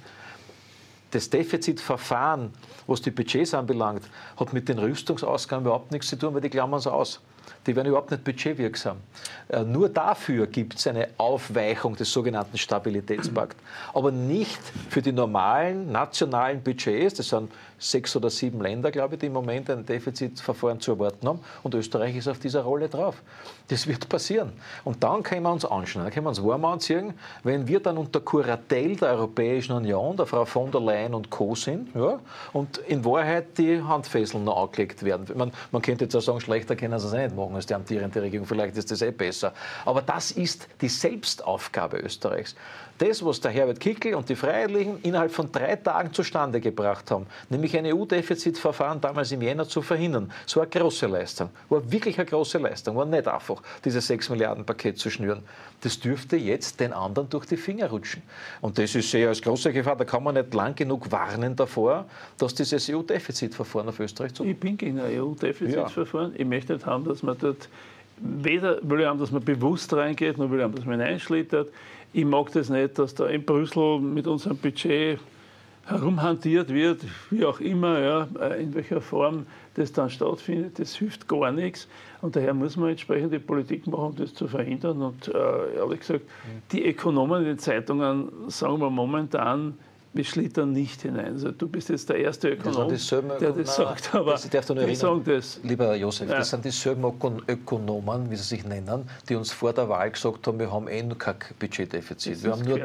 Das Defizitverfahren, was die Budgets anbelangt, hat mit den Rüstungsausgaben überhaupt nichts zu tun, weil die klammern es aus. Die werden überhaupt nicht budgetwirksam. Nur dafür gibt es eine Aufweichung des sogenannten Stabilitätspakts. Aber nicht für die normalen nationalen Budgets, das sind 6 oder 7 Länder, glaube ich, die im Moment ein Defizitverfahren zu erwarten haben. Und Österreich ist auf dieser Rolle drauf. Das wird passieren. Und dann können wir uns anschauen, dann können wir uns warm anziehen, wenn wir dann unter Kuratel der Europäischen Union, der Frau von der Leyen und Co. sind, ja, und in Wahrheit die Handfesseln noch angelegt werden. Man könnte jetzt auch sagen, schlechter können sie es nicht machen als die amtierende Regierung. Vielleicht ist das besser. Aber das ist die Selbstaufgabe Österreichs. Das, was der Herbert Kickl und die Freiheitlichen innerhalb von 3 Tagen zustande gebracht haben, nämlich ein EU-Defizitverfahren damals im Jänner zu verhindern, das war eine große Leistung. War wirklich eine große Leistung. War nicht einfach, dieses 6 Milliarden Paket zu schnüren. Das dürfte jetzt den anderen durch die Finger rutschen. Und das ist sehr als große Gefahr. Da kann man nicht lang genug warnen davor, dass dieses EU-Defizitverfahren auf Österreich zukommt. Ich bin gegen ein EU-Defizitverfahren. Ja. Ich möchte nicht haben, dass man dort weder will ich haben, dass man bewusst reingeht, noch will ich haben, dass man hineinschlittert. Ich mag das nicht, dass da in Brüssel mit unserem Budget herumhantiert wird, wie auch immer, ja, in welcher Form das dann stattfindet. Das hilft gar nichts. Und daher muss man entsprechend die Politik machen, um das zu verhindern. Und ehrlich gesagt, die Ökonomen in den Zeitungen sagen wir momentan, wir schlittern nicht hinein. Also, du bist jetzt der erste Ökonom, der das sagt, aber die sagen das. Lieber Josef, das sind dieselben Ökonomen, wie sie sich nennen, die uns vor der Wahl gesagt haben, wir haben nur kein Budgetdefizit. Wir haben nur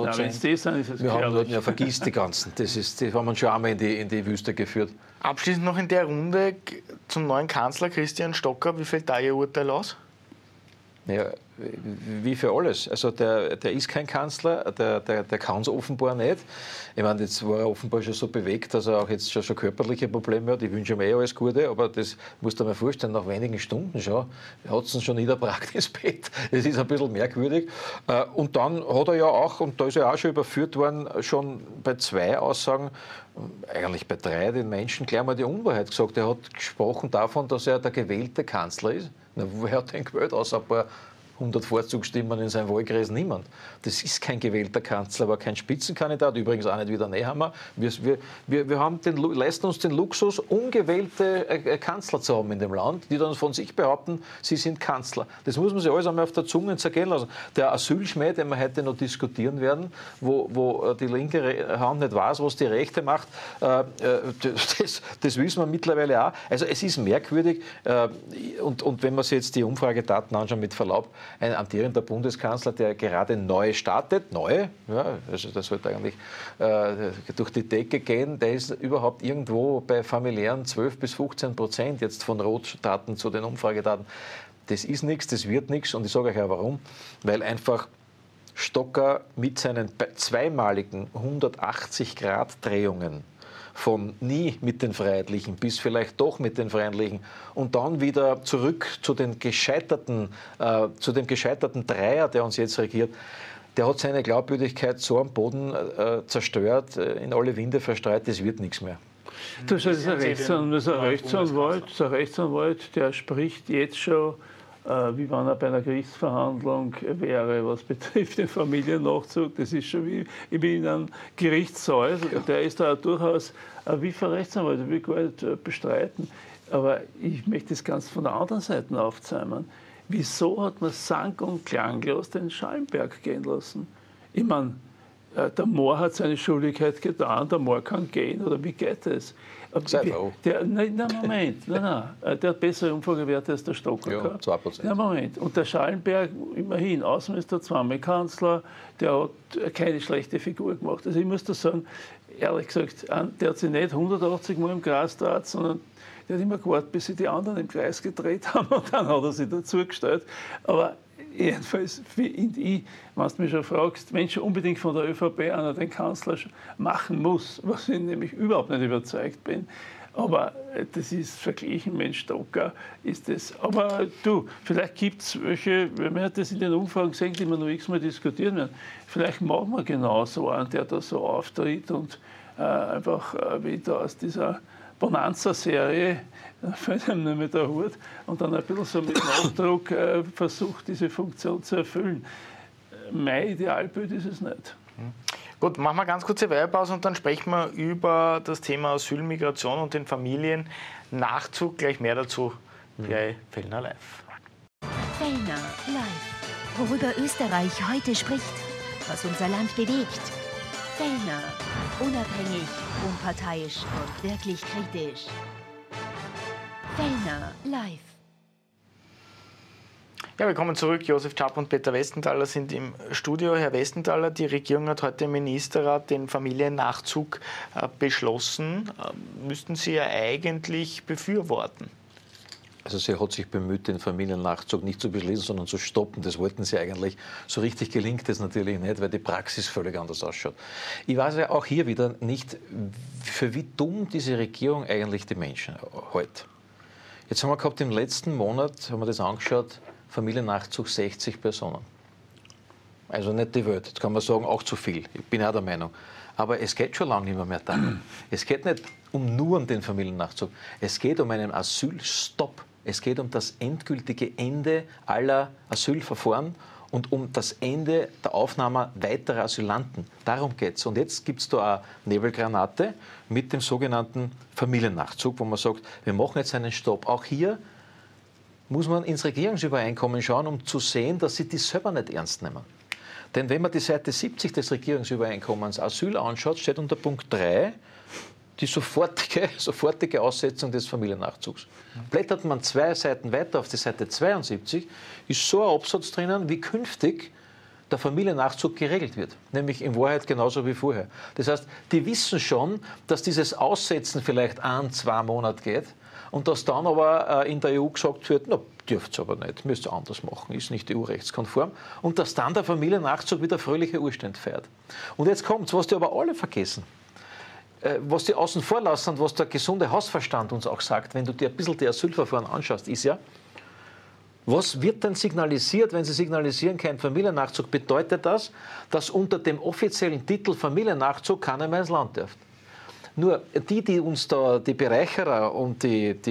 3%. Wir haben nur, ja, vergiss die ganzen. Die haben uns schon einmal in die Wüste geführt. Abschließend noch in der Runde zum neuen Kanzler Christian Stocker. Wie fällt da Ihr Urteil aus? Naja, wie für alles. Also der ist kein Kanzler, der kann es offenbar nicht. Ich meine, jetzt war er offenbar schon so bewegt, dass er auch jetzt schon körperliche Probleme hat. Ich wünsche ihm alles Gute, aber das musst du dir mal vorstellen, nach wenigen Stunden schon, er hat es schon niedergebracht ins Bett. Das ist ein bisschen merkwürdig. Und dann hat er ja auch, und da ist er auch schon überführt worden, schon bei 2 Aussagen, eigentlich bei 3 den Menschen gleich mal die Unwahrheit gesagt. Er hat gesprochen davon, dass er der gewählte Kanzler ist. Na, wer hat den gewählt, außer ein paar 100 Vorzugsstimmen in seinem Wahlkreis? Niemand. Das ist kein gewählter Kanzler, aber kein Spitzenkandidat, übrigens auch nicht wie der Nehammer. Wir haben leisten uns den Luxus, ungewählte Kanzler zu haben in dem Land, die dann von sich behaupten, sie sind Kanzler. Das muss man sich alles einmal auf der Zunge zergehen lassen. Der Asylschmäh, den wir heute noch diskutieren werden, wo die linke Hand nicht weiß, was die Rechte macht, das wissen wir mittlerweile auch. Also es ist merkwürdig und wenn man sich jetzt die Umfragedaten anschaut, mit Verlaub, ein amtierender Bundeskanzler, der gerade neu startet, ja, also das sollte eigentlich durch die Decke gehen, der ist überhaupt irgendwo bei familiären 12-15% jetzt von Rotdaten zu den Umfragedaten. Das ist nichts, das wird nichts und ich sage euch auch warum, weil einfach Stocker mit seinen zweimaligen 180-Grad-Drehungen von nie mit den Freiheitlichen bis vielleicht doch mit den Freiheitlichen und dann wieder zurück zu dem gescheiterten Dreier, der uns jetzt regiert, der hat seine Glaubwürdigkeit so am Boden zerstört, in alle Winde verstreut, das wird nichts mehr. Das ist ein Rechtsanwalt, der spricht jetzt schon, wie wenn er bei einer Gerichtsverhandlung wäre, was betrifft den Familiennachzug. Das ist schon wie ich bin in einem Gerichtssaal. Der ist da durchaus wie für Rechtsanwalt, will gar nicht bestreiten. Aber ich möchte das ganz von der anderen Seite aufzäumen. Wieso hat man sang- und klanglos den Schallenberg gehen lassen? Ich meine, der Mohr hat seine Schuldigkeit getan, der Mohr kann gehen, oder wie geht es? Moment, der hat bessere Umfragewerte als der Stocker gehabt. 2%. Na, Moment. Und der Schallenberg, immerhin, Außenminister, 2-mal Kanzler, der hat keine schlechte Figur gemacht. Also ich muss da sagen, ehrlich gesagt, der hat sich nicht 180 Mal im Kreis gedreht, sondern der hat immer gewartet, bis sich die anderen im Kreis gedreht haben und dann hat er sich dazugestellt. Aber jedenfalls finde ich, wenn du mich schon fragst, wenn schon unbedingt von der ÖVP einer den Kanzler machen muss, was ich nämlich überhaupt nicht überzeugt bin. Aber das ist verglichen mit Stocker, ist das. Aber du, vielleicht gibt es welche, man hat das in den Umfragen gesehen, die wir noch x-mal diskutieren werden. Vielleicht machen wir genau so einen, der da so auftritt und einfach wie da aus dieser Bonanza-Serie, fällt einem nicht mehr der Hut, und dann ein bisschen so mit Nachdruck versucht, diese Funktion zu erfüllen. Mein Idealbild ist es nicht. Gut, machen wir ganz kurze Werbepause und dann sprechen wir über das Thema Asyl, Migration und den Familiennachzug. Gleich mehr dazu bei Fellner Live. Fellner Live. Worüber Österreich heute spricht, was unser Land bewegt. Fellner. Unabhängig, unparteiisch und wirklich kritisch. Fellner Live. Ja, willkommen zurück. Josef Schaap und Peter Westenthaler sind im Studio. Herr Westenthaler, die Regierung hat heute im Ministerrat den Familiennachzug beschlossen. Müssten Sie ja eigentlich befürworten? Also sie hat sich bemüht, den Familiennachzug nicht zu beschließen, sondern zu stoppen. Das wollten sie eigentlich. So richtig gelingt das natürlich nicht, weil die Praxis völlig anders ausschaut. Ich weiß ja auch hier wieder nicht, für wie dumm diese Regierung eigentlich die Menschen hält. Jetzt haben wir gehabt, im letzten Monat, haben wir das angeschaut, Familiennachzug 60 Personen. Also nicht die Welt. Jetzt kann man sagen, auch zu viel. Ich bin auch der Meinung. Aber es geht schon lange nicht mehr darum. Es geht nicht nur um den Familiennachzug. Es geht um einen Asylstopp. Es geht um das endgültige Ende aller Asylverfahren und um das Ende der Aufnahme weiterer Asylanten. Darum geht es. Und jetzt gibt es da eine Nebelgranate mit dem sogenannten Familiennachzug, wo man sagt, wir machen jetzt einen Stopp. Auch hier muss man ins Regierungsübereinkommen schauen, um zu sehen, dass sie das selber nicht ernst nehmen. Denn wenn man die Seite 70 des Regierungsübereinkommens Asyl anschaut, steht unter Punkt 3 die sofortige Aussetzung des Familiennachzugs. Blättert man 2 Seiten weiter auf die Seite 72, ist so ein Absatz drinnen, wie künftig der Familiennachzug geregelt wird. Nämlich in Wahrheit genauso wie vorher. Das heißt, die wissen schon, dass dieses Aussetzen vielleicht 1-2 Monate geht und dass dann aber in der EU gesagt wird, na, dürft ihr aber nicht, müsst ihr anders machen, ist nicht EU-rechtskonform. Und dass dann der Familiennachzug wieder fröhliche Urstände feiert. Und jetzt kommt's, was die aber alle vergessen. Was die außen vor lassen und was der gesunde Hausverstand uns auch sagt, wenn du dir ein bisschen die Asylverfahren anschaust, ist ja, was wird denn signalisiert, wenn Sie signalisieren, kein Familiennachzug? Bedeutet das, dass unter dem offiziellen Titel Familiennachzug keiner mehr ins Land darf? Nur die uns da, die Bereicherer und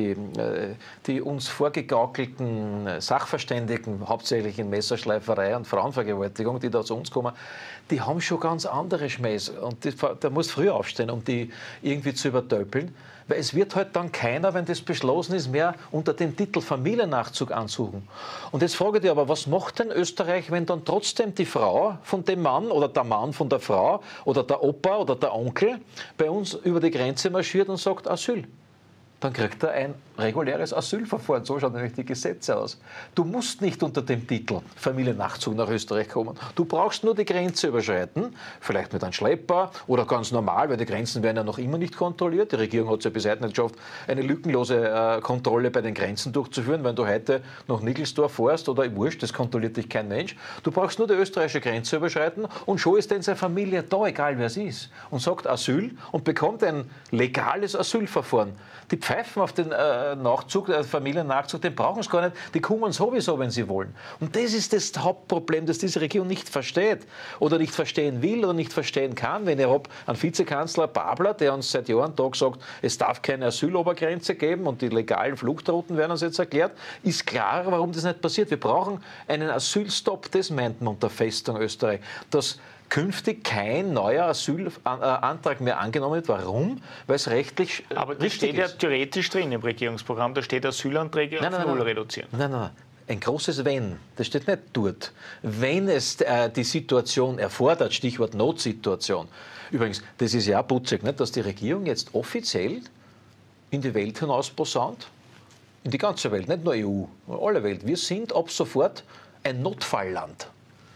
die uns vorgegaukelten Sachverständigen, hauptsächlich in Messerschleiferei und Frauenvergewaltigung, die da zu uns kommen, die haben schon ganz andere Schmähs. Und der muss früh aufstehen, um die irgendwie zu übertölpeln. Weil es wird halt dann keiner, wenn das beschlossen ist, mehr unter dem Titel Familiennachzug ansuchen. Und jetzt frage ich dich aber, was macht denn Österreich, wenn dann trotzdem die Frau von dem Mann oder der Mann von der Frau oder der Opa oder der Onkel bei uns über die Grenze marschiert und sagt Asyl? Dann kriegt er ein reguläres Asylverfahren. So schauen nämlich die Gesetze aus. Du musst nicht unter dem Titel Familiennachzug nach Österreich kommen. Du brauchst nur die Grenze überschreiten, vielleicht mit einem Schlepper oder ganz normal, weil die Grenzen werden ja noch immer nicht kontrolliert. Die Regierung hat es ja bis heute nicht geschafft, eine lückenlose Kontrolle bei den Grenzen durchzuführen. Wenn du heute nach Nickelsdorf fährst oder wurscht, das kontrolliert dich kein Mensch. Du brauchst nur die österreichische Grenze überschreiten und schon ist denn seine Familie da, egal wer es ist, und sagt Asyl und bekommt ein legales Asylverfahren. Die pfeifen auf den Familiennachzug, den brauchen sie gar nicht. Die kommen sowieso, wenn sie wollen. Und das ist das Hauptproblem, das diese Regierung nicht versteht oder nicht verstehen will oder nicht verstehen kann. Wenn ich habe einen Vizekanzler Babler, der uns seit Jahren da sagt, es darf keine Asylobergrenze geben und die legalen Fluchtrouten werden uns jetzt erklärt, ist klar, warum das nicht passiert. Wir brauchen einen Asylstopp, das meint man unter Festung Österreich. Das künftig kein neuer Asylantrag mehr angenommen wird. Warum? Weil es rechtlich aber das steht ja theoretisch drin im Regierungsprogramm. Da steht Asylanträge auf null reduzieren. Nein. Ein großes Wenn. Das steht nicht dort. Wenn es die Situation erfordert, Stichwort Notsituation. Übrigens, das ist ja auch putzig, nicht, dass die Regierung jetzt offiziell in die Welt hinaus posaunt. In die ganze Welt, nicht nur EU, alle Welt. Wir sind ab sofort ein Notfallland.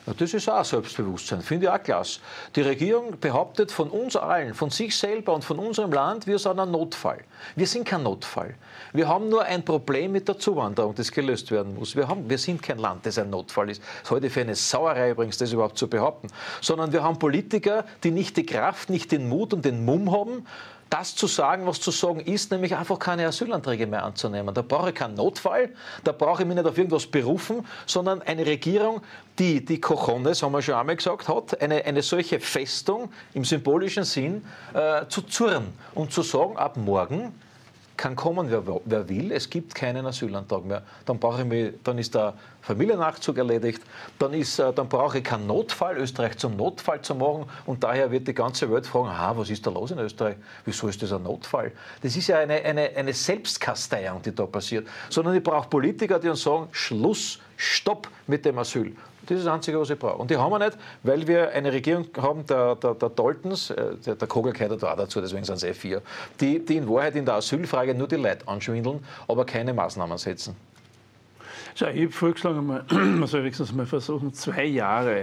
Das ist auch Selbstbewusstsein, finde ich auch klasse. Die Regierung behauptet von uns allen, von sich selber und von unserem Land, wir sind ein Notfall. Wir sind kein Notfall. Wir haben nur ein Problem mit der Zuwanderung, das gelöst werden muss. Wir sind kein Land, das ein Notfall ist. Das ist heute für eine Sauerei übrigens, das überhaupt zu behaupten. Sondern wir haben Politiker, die nicht die Kraft, nicht den Mut und den Mumm haben, das zu sagen, was zu sagen ist, nämlich einfach keine Asylanträge mehr anzunehmen. Da brauche ich keinen Notfall, da brauche ich mich nicht auf irgendwas berufen, sondern eine Regierung, die Cojones, haben wir schon einmal gesagt, hat, eine solche Festung im symbolischen Sinn zu zurren und zu sagen, ab morgen kann kommen, wer will, es gibt keinen Asylantrag mehr. Dann ist der Familiennachzug erledigt, dann brauche ich keinen Notfall, Österreich zum Notfall zu machen und daher wird die ganze Welt fragen, was ist da los in Österreich? Wieso ist das ein Notfall? Das ist ja eine Selbstkasteiung, die da passiert. Sondern ich brauche Politiker, die uns sagen, Schluss, Stopp mit dem Asyl. Das ist das Einzige, was ich brauche. Und die haben wir nicht, weil wir eine Regierung haben, der Daltons, der Kogel gehört da auch dazu, deswegen sind es 4, die in Wahrheit in der Asylfrage nur die Leute anschwindeln, aber keine Maßnahmen setzen. Schau, ich habe vorgeschlagen, man soll wenigstens mal versuchen, 2 Jahre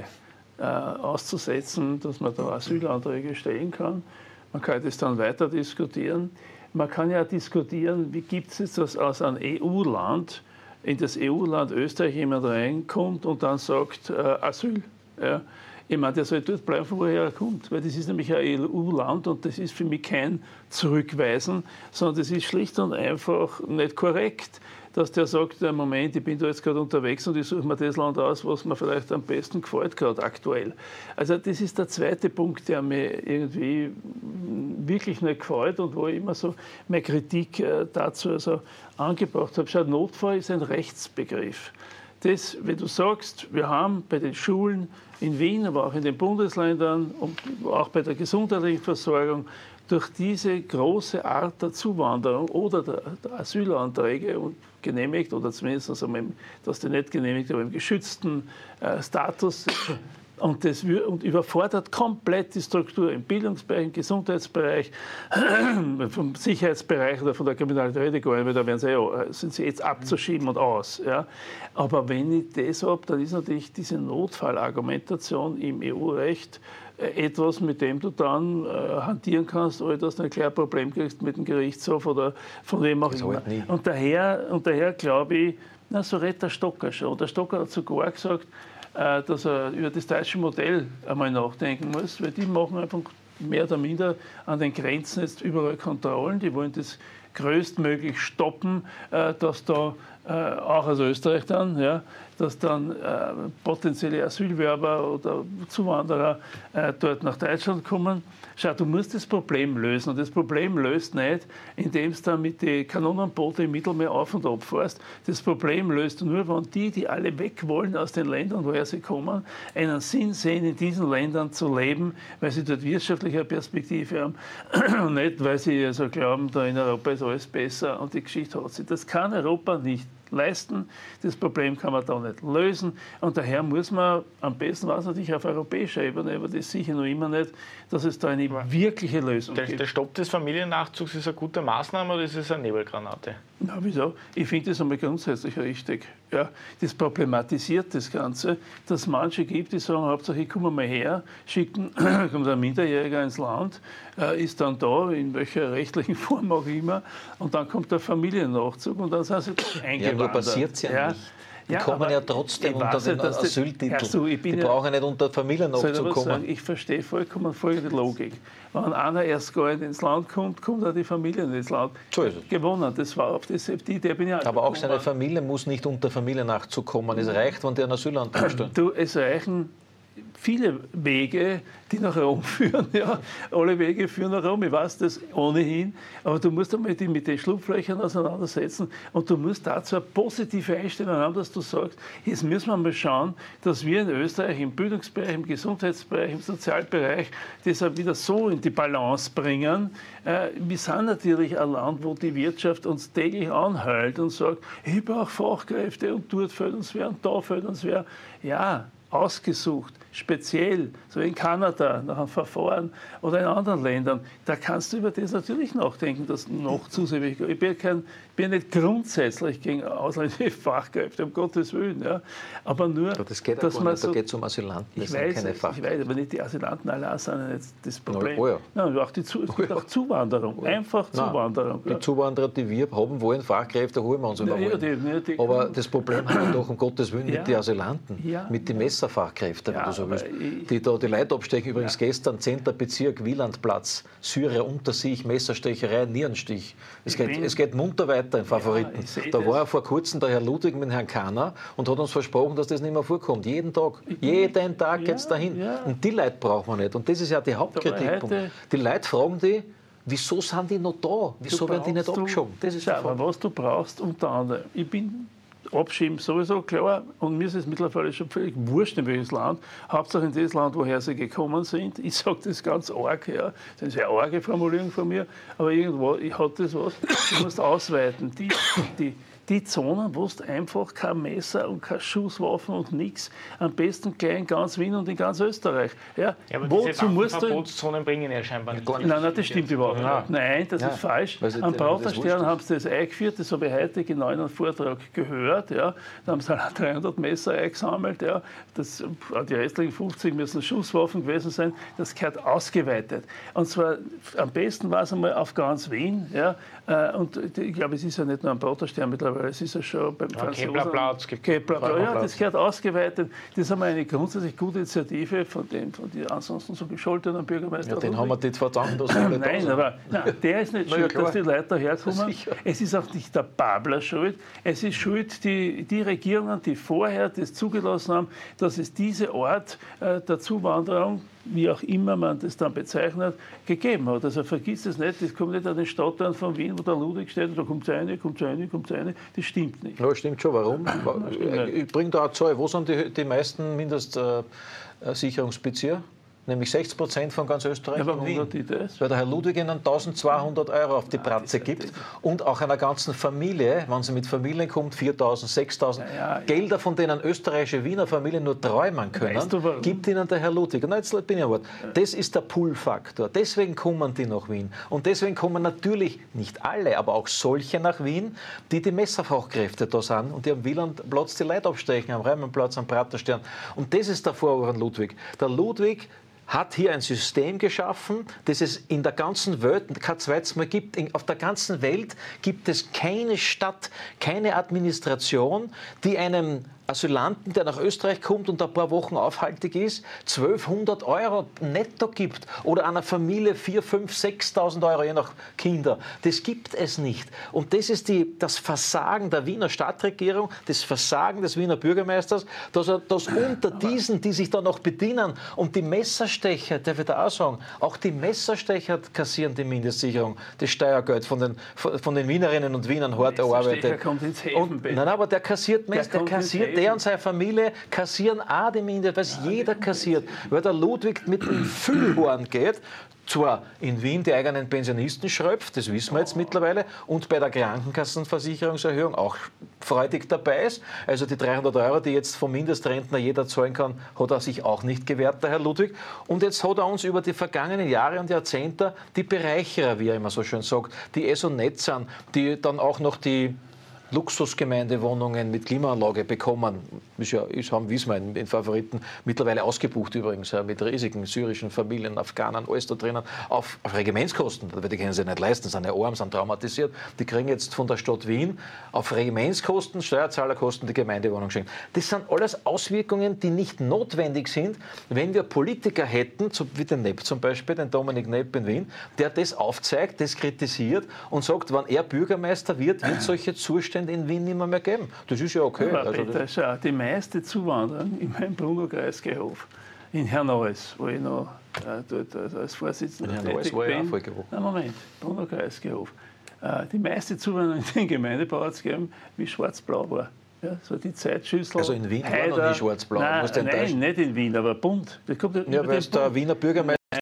auszusetzen, dass man da Asylanträge stellen kann. Man kann das dann weiter diskutieren. Man kann ja diskutieren, wie gibt es das aus einem EU-Land, in das EU-Land Österreich jemand reinkommt und dann sagt Asyl. Ja. Ich meine, der soll dort bleiben, woher er kommt, weil das ist nämlich ein EU-Land und das ist für mich kein Zurückweisen, sondern das ist schlicht und einfach nicht korrekt, dass der sagt, Moment, ich bin da jetzt gerade unterwegs und ich suche mir das Land aus, was mir vielleicht am besten gefällt gerade aktuell. Also das ist der zweite Punkt, der mir irgendwie wirklich nicht gefällt und wo ich immer so meine Kritik dazu also angebracht habe. Schau, Notfall ist ein Rechtsbegriff. Das, wenn du sagst, wir haben bei den Schulen in Wien, aber auch in den Bundesländern und auch bei der gesundheitlichen Versorgung durch diese große Art der Zuwanderung oder der Asylanträge und genehmigt oder zumindest, also, dass die nicht genehmigt, aber im geschützten Status und überfordert komplett die Struktur im Bildungsbereich, im Gesundheitsbereich, vom Sicherheitsbereich oder von der Kriminalität, weil da sind sie jetzt abzuschieben und aus. Ja. Aber wenn ich das habe, dann ist natürlich diese Notfallargumentation im EU-Recht etwas, mit dem du dann hantieren kannst, ohne dass du ein kleines Problem kriegst mit dem Gerichtshof oder von wem auch immer. Und daher glaube ich, so redet der Stocker schon. Der Stocker hat sogar gesagt, dass er über das deutsche Modell einmal nachdenken muss, weil die machen einfach mehr oder minder an den Grenzen jetzt überall Kontrollen. Die wollen das größtmöglich stoppen, dass da auch aus Österreich dann, ja, dass dann potenzielle Asylwerber oder Zuwanderer dort nach Deutschland kommen. Schau, du musst das Problem lösen. Und das Problem löst nicht, indem du dann mit den Kanonenbooten im Mittelmeer auf und ab fährst. Das Problem löst du nur, wenn die alle weg wollen aus den Ländern, woher sie kommen, einen Sinn sehen, in diesen Ländern zu leben, weil sie dort wirtschaftliche Perspektive haben. Und nicht, weil sie also glauben, da in Europa ist alles besser und die Geschichte hat sie. Das kann Europa nicht leisten. Das Problem kann man da nicht lösen. Und daher muss man, am besten war es natürlich auf europäischer Ebene, aber das sicher noch immer nicht, dass es da eine wirkliche Lösung gibt. Der Stopp des Familiennachzugs ist eine gute Maßnahme oder ist es eine Nebelgranate? Na, wieso? Ich finde das einmal grundsätzlich richtig. Ja, das problematisiert das Ganze, dass es manche gibt, die sagen, Hauptsache ich komme mal her, kommt ein Minderjähriger ins Land, ist dann da, in welcher rechtlichen Form auch immer, und dann kommt der Familiennachzug und dann sind sie eingewandert. Ja, nur passiert es ja nicht. Die kommen ja trotzdem unter den Asyltitel. Die brauchen nicht unter Familiennachzug kommen. Ich verstehe vollkommen folgende Logik. Wenn einer erst gar nicht ins Land kommt, kommt auch die Familie nicht ins Land. So ist es. Gewonnen. Das war auf die Idee, bin ich auch aber auch seine Familie muss nicht unter Familiennachzug kommen. Es reicht, wenn der einen Asylantrag stellt. Es reichen viele Wege, die nach Rom führen. Ja. Alle Wege führen nach Rom, ich weiß das ohnehin. Aber du musst einmal dich mit den Schlupflöchern auseinandersetzen und du musst dazu eine positive Einstellung haben, dass du sagst, jetzt müssen wir mal schauen, dass wir in Österreich im Bildungsbereich, im Gesundheitsbereich, im Sozialbereich das wieder so in die Balance bringen. Wir sind natürlich ein Land, wo die Wirtschaft uns täglich anheult und sagt, ich brauche Fachkräfte und dort fehlt uns wer und da fehlt uns wer. Ja, ausgesucht, speziell, so in Kanada, nach einem Verfahren oder in anderen Ländern, da kannst du über das natürlich nachdenken, dass noch zusätzlich. Ich bin nicht grundsätzlich gegen ausländische Fachkräfte, um Gottes Willen. Ja. Aber nur, aber das geht dass man so, da geht es um Asylanten, das sind keine Fachkräfte. Ich weiß, aber nicht die Asylanten allein sind nicht das Problem. Oh ja. Nein, auch es gibt auch Zuwanderung, einfach Zuwanderung. Die Zuwanderer, die wir haben wollen, Fachkräfte holen wir uns immer wollen. Aber das Problem haben wir doch um Gottes Willen mit den Asylanten, mit den Messerfachkräften, wenn du so willst, die da die Leute abstechen. Übrigens gestern 10. Bezirk, Wielandplatz, Syrer unter sich, Messerstecherei, Nierenstich. Es geht munter weiter in Favoriten. Da war vor kurzem der Herr Ludwig mit Herrn Kahner und hat uns versprochen, dass das nicht mehr vorkommt. Jeden Tag geht es dahin. Und die Leute brauchen wir nicht. Und das ist ja der Hauptkritikpunkt. Die Leute fragen die, wieso sind die noch da? Wieso werden die nicht abgeschoben? Das ist aber was du brauchst, unter anderem, ich bin abschieben sowieso klar und mir ist es mittlerweile schon völlig wurscht, in welches Land. Hauptsache in das Land, woher sie gekommen sind. Ich sage das ganz arg, ja. Das ist eine sehr arge Formulierung von mir, aber irgendwo hat das was. Du musst ausweiten. Die Zonen, wo du einfach kein Messer und keine Schusswaffen und nichts, am besten gleich in ganz Wien und in ganz Österreich. Ja, aber diese Verbotszonen bringen ja scheinbar nicht. Nein, das stimmt überhaupt nicht. Nein, das ist falsch. Am Praterstern haben sie das eingeführt, das habe ich heute genau in einem Vortrag gehört. Ja. Da haben sie 300 Messer eingesammelt. Ja. Die restlichen 50 müssen Schusswaffen gewesen sein. Das gehört ausgeweitet. Und zwar am besten war es einmal auf ganz Wien. Ja. Und ich glaube, es ist ja nicht nur am Praterstern mittlerweile, es ist ja schon beim Franzosen. Keplerplatz, ja, das gehört ausgeweitet. Das ist einmal eine grundsätzlich gute Initiative von den ansonsten so gescholtenen Bürgermeister. Ja, den haben wir nicht verdammt. Nein, aber der ist nicht schuld, dass die Leute daherkommen. Es ist auch nicht der Babler schuld. Es ist schuld die Regierungen, die vorher das zugelassen haben, dass es diese Art der Zuwanderung, wie auch immer man das dann bezeichnet, gegeben hat. Also vergiss es nicht, das kommt nicht an den Stadtteilen von Wien, wo der Ludwig steht, und da kommt es eine. Das stimmt nicht. Ja, stimmt schon. Warum? Ich bringe da eine Zahl. Wo sind die meisten Mindestsicherungsbezirke? Nämlich 60% von ganz Österreich in Wien. Weil der Herr Ludwig ihnen 1.200 € auf die Bratze gibt und auch einer ganzen Familie, wenn sie mit Familien kommt, 4.000, 6.000 Gelder, von denen österreichische Wiener Familien nur träumen können, gibt ihnen der Herr Ludwig. Und jetzt bin ich aber. Das ist der Pull-Faktor. Deswegen kommen die nach Wien. Und deswegen kommen natürlich nicht alle, aber auch solche nach Wien, die Messerfachkräfte da sind und die am Wielandplatz die Leute abstechen, am Reimannplatz, am Praterstern. Und das ist der Vorwurf an Ludwig. Der Ludwig hat hier ein System geschaffen, das es in der ganzen Welt kein zweites Mal gibt. Auf der ganzen Welt gibt es keine Stadt, keine Administration, die einem Asylanten, der nach Österreich kommt und ein paar Wochen aufhaltig ist, 1.200 € netto gibt oder einer Familie 4.000, 5.000, 6.000 € je nach Kinder. Das gibt es nicht. Und das ist das Versagen der Wiener Stadtregierung, das Versagen des Wiener Bürgermeisters, dass unter diesen, die sich da noch bedienen, und die Messerstecher, darf ich da auch sagen, auch die Messerstecher kassieren die Mindestsicherung, das Steuergeld von den Wienerinnen und Wienern hart erarbeitet. Nein, aber der kassiert der und seine Familie kassieren auch die Mindest, weil es jeder kassiert. Weil der Ludwig mit dem Füllhorn geht, zwar in Wien die eigenen Pensionisten schröpft, das wissen wir jetzt mittlerweile, und bei der Krankenkassenversicherungserhöhung auch freudig dabei ist. Also die 300 €, die jetzt vom Mindestrentner jeder zahlen kann, hat er sich auch nicht gewährt, der Herr Ludwig. Und jetzt hat er uns über die vergangenen Jahre und Jahrzehnte die Bereicherer, wie er immer so schön sagt, die so nett sind, die dann auch noch die Luxusgemeindewohnungen mit Klimaanlage bekommen. Wissen wir in Favoriten mittlerweile ausgebucht übrigens, mit riesigen syrischen Familien, Afghanen, alles da drinnen, auf Regimentskosten, weil die können sie nicht leisten, sind ja arm, sind traumatisiert. Die kriegen jetzt von der Stadt Wien auf Regimentskosten, Steuerzahlerkosten die Gemeindewohnung geschenkt. Das sind alles Auswirkungen, die nicht notwendig sind, wenn wir Politiker hätten, wie den Nepp zum Beispiel, den Dominik Nepp in Wien, der das aufzeigt, das kritisiert und sagt, wenn er Bürgermeister wird es solche Zustände in Wien nicht mehr geben. Das ist ja okay. Aber Peter, schau, die meiste Zuwanderung in meinem Bruno-Kreisgehof, in Herneues, wo ich noch dort als Vorsitzender tätig bin. Nein, Moment, Bruno-Kreisgehof. Die meiste Zuwanderung in den Gemeindebau hat es gegeben, wie schwarz-blau war. Ja, so die Zeitschüssel. Also in Wien war noch nie schwarz-blau. Nein, nicht in Wien, aber bunt. Ja, weil es der Wiener Bürgermeister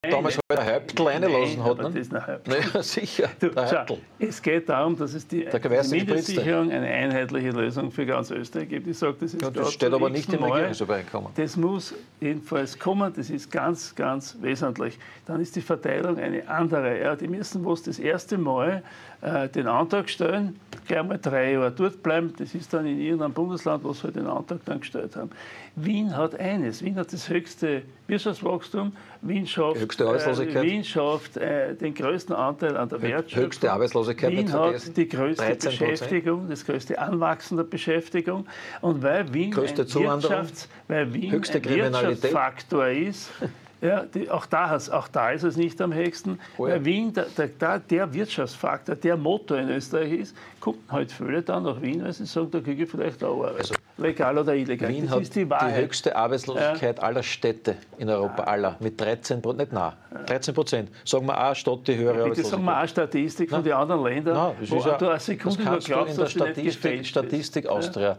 damals halt ein Häuptl reingelassen hat. Aber Ne? das ist ein Häuptl. Naja, sicher, Du, der schau, Häuptl. es geht darum, dass es die Mindestsicherung eine einheitliche Lösung für ganz Österreich gibt. Ich sage, das ist Ja, gerade das steht zum aber nicht im Mal. Regierungsübereinkommen. Das muss jedenfalls kommen, das ist ganz, ganz wesentlich. Dann ist die Verteilung eine andere. Ja, die müssen was das erste Mal den Antrag stellen, gleich mal 3 Jahre dort bleiben. Das ist dann in irgendeinem Bundesland, wo sie halt den Antrag dann gestellt haben. Wien hat eines. Wien hat das höchste Wirtschaftswachstum. Wien schafft, Höchste Arbeitslosigkeit. Wien schafft den größten Anteil an der Wertschöpfung. Höchste Arbeitslosigkeit, Wien nicht vergessen. hat die größte 13%. Beschäftigung, das größte Anwachsen der Beschäftigung. Und weil Wien Größte Zuwanderung, höchste ein Kriminalität. Wirtschaftsfaktor ist, ja, auch da ist es nicht am höchsten. Oh ja. Weil Wien der Wirtschaftsfaktor, der Motor in Österreich ist, kommen halt viele dann nach Wien, weil sie sagen, da kriege ich vielleicht auch Arbeit. Also, legal oder illegal. Wien das hat ist die die Wahrheit. höchste Arbeitslosigkeit aller Städte in Europa, aller, mit 13%, nicht nah, 13%. Sagen wir eine Stadt, die höhere Bitte sagen wir Arbeitslosigkeit. auch Statistik von den anderen Ländern, Nein, das wo ist ja, du eine Sekunde das nur kannst glaubst, du dass in sie nicht der gefälscht Statistik Austria.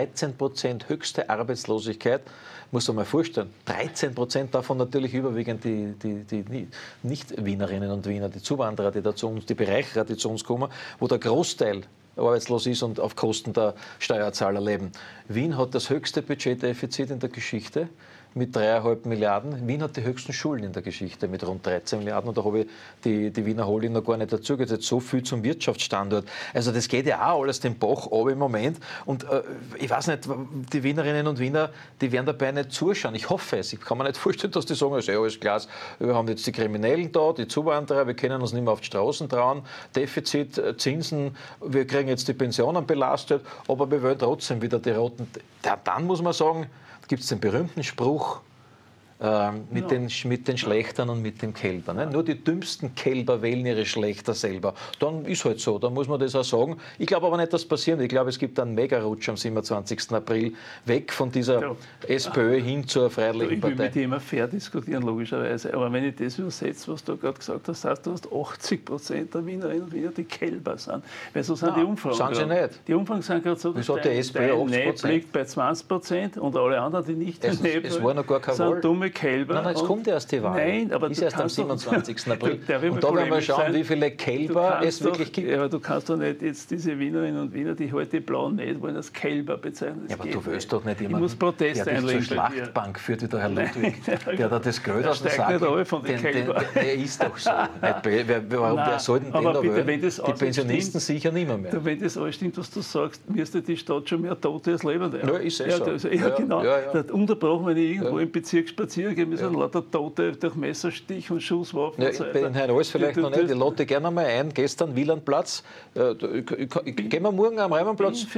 13% höchste Arbeitslosigkeit, muss man mal vorstellen. 13% davon natürlich überwiegend die Nicht-Wienerinnen und Wiener, die Zuwanderer, die zu uns, die Bereicherer, die zu uns kommen, wo der Großteil arbeitslos ist und auf Kosten der Steuerzahler leben. Wien hat das höchste Budgetdefizit in der Geschichte mit 3,5 Milliarden. Wien hat die höchsten Schulden in der Geschichte mit rund 13 Milliarden. Und da habe ich die Wiener Holding noch gar nicht dazu gesagt. So viel zum Wirtschaftsstandort. Also das geht ja auch alles den Bach runter im Moment. Und ich weiß nicht, die Wienerinnen und Wiener, die werden dabei nicht zuschauen. Ich hoffe es. Ich kann mir nicht vorstellen, dass die sagen, also, ja, alles klar, wir haben jetzt die Kriminellen da, die Zuwanderer, wir können uns nicht mehr auf die Straßen trauen, Defizit, Zinsen, wir kriegen jetzt die Pensionen belastet, aber wir wollen trotzdem wieder die Roten. Ja, dann muss man sagen, gibt es den berühmten Spruch mit den Schlechtern und mit den Kälbern. Ne? Nur die dümmsten Kälber wählen ihre Schlechter selber. Dann ist halt so, dann muss man das auch sagen. Ich glaube aber nicht, dass das passiert. Ich glaube, es gibt einen Mega-Rutsch am 27. April weg von dieser SPÖ hin zur Freiheitlichen Ich will Partei. mit dem immer fair diskutieren, logischerweise. Aber wenn ich das übersetze, was du gerade gesagt hast, heißt, du hast 80% der Wienerinnen und Wiener, die Kälber sind. Weil so sind die Umfragen. Sagen sie nicht. Die Umfragen sind gerade so, dass Wieso hat die SPÖ 80%? Nein liegt bei 20% und alle anderen, die nicht Es war noch gar kein Wahl. sind dumme Kälber. Nein, jetzt kommt erst die Wahl. Nein, aber ist du erst am kannst doch- 27. April. Der will Und da werden wir polemisch schauen, sein. wie viele Du Kälber kannst es wirklich gibt. Ja, aber du kannst doch nicht jetzt diese Wienerinnen und Wiener, die heute blau nicht wollen, als Kälber bezeichnen. Das Ja, aber geht du willst doch nicht Ich jemanden, muss Protest der dich zur einlegen bei dir. Schlachtbank führt, wie der Herr Ludwig, der da das Geld Der aus dem steigt Sack... nicht alle von den Kälbern. Der ist doch so. Nicht blöd. Warum Nein, wer soll denn den aber noch bitte, wählen? wenn das Die alles Pensionisten stimmt, sicher nicht mehr. Wenn das alles stimmt, was du sagst, müsste die Stadt schon mehr Tote als Lebende haben. Ja, ist eh so. Also, Ja, genau. ja, ja. Das unterbrochen, wenn ich irgendwo im Bezirk spazieren gehe, mir sind lauter Tote durch Messerstich und Schusswaffen Ja, und so bei weiter. den Herrn Alles vielleicht noch nicht. Ich lade gerne mal ein. Gestern Wielandplatz. Gehen wir morgen am Reimannplatz.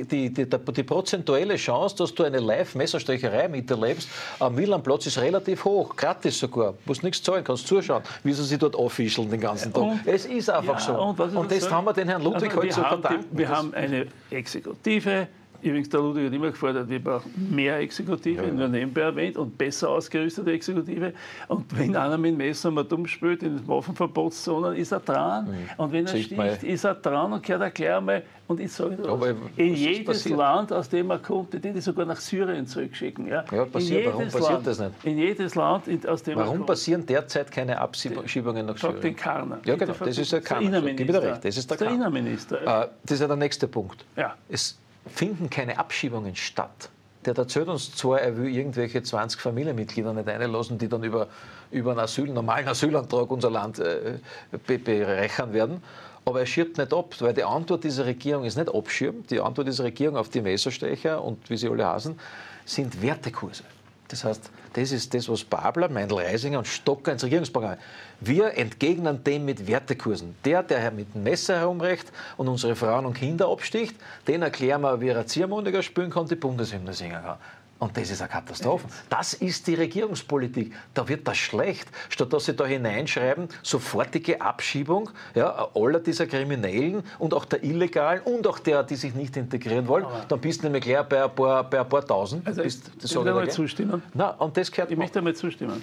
Die prozentuelle Chance, dass du eine Live-Messerstecherei miterlebst, am Wielandplatz ist relativ hoch. Gratis sogar. Du musst nichts zahlen, kannst zuschauen, wie sie sich dort auffischeln den ganzen Tag. Und- Es ist einfach so. Und das haben wir den Herrn Ludwig heute zu verdanken. Wir haben eine Exekutive. Übrigens, der Ludwig hat immer gefordert, wir brauchen mehr Exekutive, nur nebenbei erwähnt, und besser ausgerüstete Exekutive. Und wenn einer mit dem Messer mal dumm spielt in den Waffenverbotszonen, ist er dran. Und wenn er Sieht man. sticht, ist er dran und gehört er gleich einmal. Und ich sage dir Aber was, in was ist jedes passiert? Land, aus dem er kommt, die sogar nach Syrien zurückschicken. Ja, Ja, passiert. Warum passiert das nicht? In jedes Land, aus dem er Warum kommt. passieren derzeit keine Abschiebungen nach Sagt den Syrien? Karner. Ja, genau, das ist der Karner. Gib mir recht, das ist der Karner. Innenminister. Das ist ja der nächste Punkt. Ja. Es finden keine Abschiebungen statt. Der erzählt uns zwar, er will irgendwelche 20 Familienmitglieder nicht einlassen, die dann über einen normalen Asylantrag unser Land bereichern werden, aber er schirmt nicht ab, weil die Antwort dieser Regierung ist nicht abschirmen. Die Antwort dieser Regierung auf die Messerstecher und wie sie alle heißen, sind Wertekurse. Das heißt, das ist das, was Babler, Meindl-Reisinger und Stocker ins Regierungsprogramm haben. Wir entgegnen dem mit Wertekursen. Der mit dem Messer herumreicht und unsere Frauen und Kinder absticht, den erklären wir, wie er Ziehharmonika spielen kann, die Bundeshymne singen kann. Und das ist eine Katastrophe. Das ist die Regierungspolitik. Da wird das schlecht. Statt dass sie da hineinschreiben, sofortige Abschiebung aller dieser Kriminellen und auch der Illegalen und auch der, die sich nicht integrieren wollen, dann bist du nämlich gleich bei ein paar Tausend. Also das ich sage will ich einmal dir. zustimmen. Na, und das gehört Ich möchte einmal zustimmen.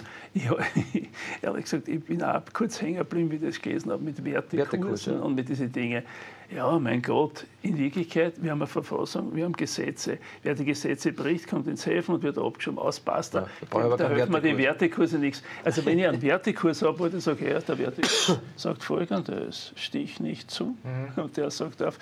Ehrlich gesagt, ich bin auch kurz hängen geblieben, wie ich das gelesen habe, mit Wertekursen und mit diesen Dingen. Ja, mein Gott, in Wirklichkeit, wir haben eine Verfassung, wir haben Gesetze. Wer die Gesetze bricht, kommt ins helfen und wird abgeschoben. Auspasst. Ja, da helfen mir die Wertekurse nichts. Also wenn ich einen Wertekurs habe, wo ich sage, okay, der Wertekurs sagt folgendes, stich nicht zu. Und der sagt auf,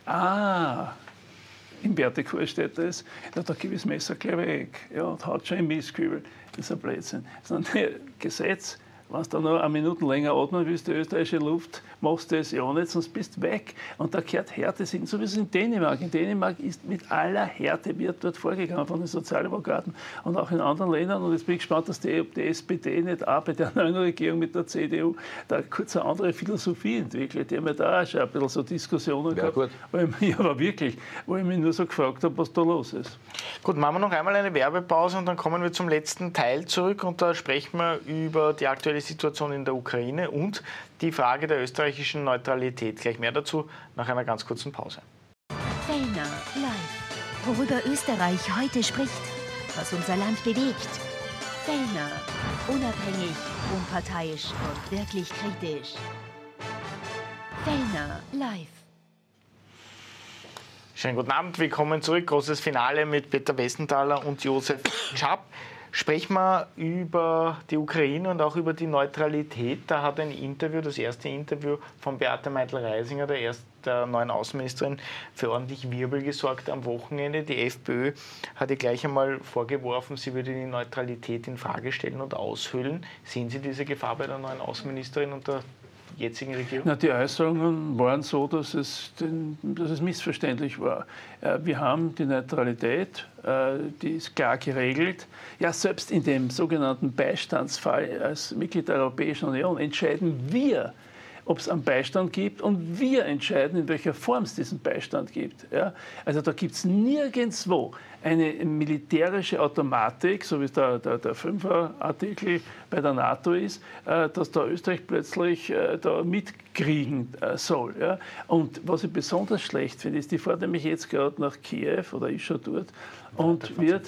im Wertekurs steht das, da gebe ich das Messer gleich weg. Ja, und haut schon im Mistkübel. Das ist ein Blödsinn. Sondern Gesetz, wenn du noch eine Minute länger atmen willst, die österreichische Luft, machst du das ja nicht, sonst bist du weg. Und da gehört Härte hin, so wie es in Dänemark. In Dänemark ist mit aller Härte wird dort vorgegangen von den Sozialdemokraten und auch in anderen Ländern. Und jetzt bin ich gespannt, dass die SPD nicht auch bei der neuen Regierung mit der CDU da kurz eine andere Philosophie entwickelt. Die haben ja da auch schon ein bisschen so Diskussionen gehabt, wo ich mich nur so gefragt habe, was da los ist. Gut, machen wir noch einmal eine Werbepause und dann kommen wir zum letzten Teil zurück und da sprechen wir über die aktuelle Situation in der Ukraine und die Frage der österreichischen Neutralität. Gleich mehr dazu nach einer ganz kurzen Pause. Fellner live. Worüber Österreich heute spricht, was unser Land bewegt. Fellner, unabhängig, unparteiisch und wirklich kritisch. Fellner live. Schönen guten Abend, willkommen zurück. Großes Finale mit Peter Westenthaler und Josef Schapp. Sprechen wir über die Ukraine und auch über die Neutralität. Da hat ein Interview, das erste Interview von Beate Meidel-Reisinger, der neuen Außenministerin, für ordentlich Wirbel gesorgt am Wochenende. Die FPÖ hat ihr gleich einmal vorgeworfen, sie würde die Neutralität in Frage stellen und aushöhlen. Sehen Sie diese Gefahr bei der neuen Außenministerin und der jetzigen Regierung? Na, die Äußerungen waren so, dass es missverständlich war. Wir haben die Neutralität, die ist klar geregelt. Ja, selbst in dem sogenannten Beistandsfall als Mitglied der Europäischen Union entscheiden wir, ob es einen Beistand gibt und wir entscheiden, in welcher Form es diesen Beistand gibt. Ja? Also da gibt es nirgendwo eine militärische Automatik, so wie es der 5er-Artikel bei der NATO ist, dass da Österreich plötzlich da mitkriegen soll. Ja? Und was ich besonders schlecht finde, ist, die fährt nämlich jetzt gerade nach Kiew oder ist schon dort und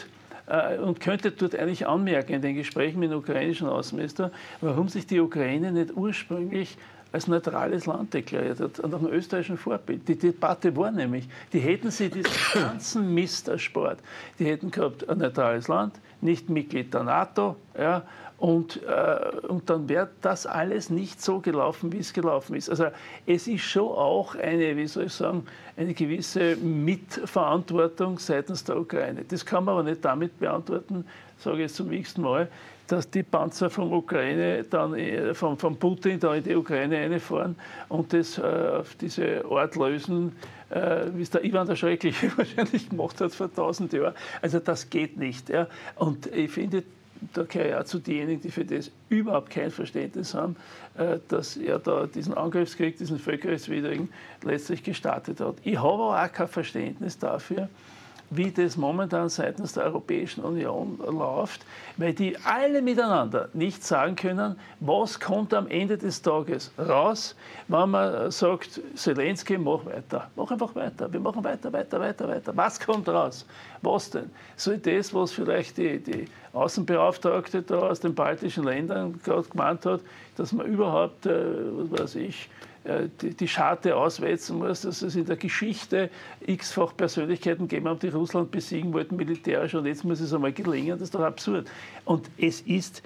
könnte dort eigentlich anmerken in den Gesprächen mit dem ukrainischen Außenminister, warum sich die Ukraine nicht ursprünglich als neutrales Land deklariert hat, nach dem österreichischen Vorbild. Die Debatte war nämlich, die hätten sie diesen ganzen Mist erspart. Die hätten gehabt ein neutrales Land, nicht Mitglied der NATO, ja, und dann wäre das alles nicht so gelaufen, wie es gelaufen ist. Also es ist schon auch eine, wie soll ich sagen, eine gewisse Mitverantwortung seitens der Ukraine. Das kann man aber nicht damit beantworten, sage ich jetzt zum x-ten Mal, dass die Panzer von Ukraine dann von Putin da in die Ukraine reinfahren und das auf diese Art lösen, wie es der Ivan der Schreckliche wahrscheinlich gemacht hat vor 1000 Jahren. Also das geht nicht. Ja. Und ich finde, da gehöre ich auch zu denjenigen, die für das überhaupt kein Verständnis haben, dass er da diesen Angriffskrieg, diesen völkerrechtswidrigen, letztlich gestartet hat. Ich habe aber auch kein Verständnis dafür, wie das momentan seitens der Europäischen Union läuft, weil die alle miteinander nicht sagen können, was kommt am Ende des Tages raus, wenn man sagt, Zelensky, mach weiter. Mach einfach weiter. Wir machen weiter. Was kommt raus? Was denn? Soll das, was vielleicht die Außenbeauftragte da aus den baltischen Ländern gerade gemeint hat, dass man überhaupt, was weiß ich, die Scharte auswetzen muss, dass es in der Geschichte x-fach Persönlichkeiten gegeben haben, die Russland besiegen wollten militärisch und jetzt muss es einmal gelingen, das ist doch absurd. Und es ist,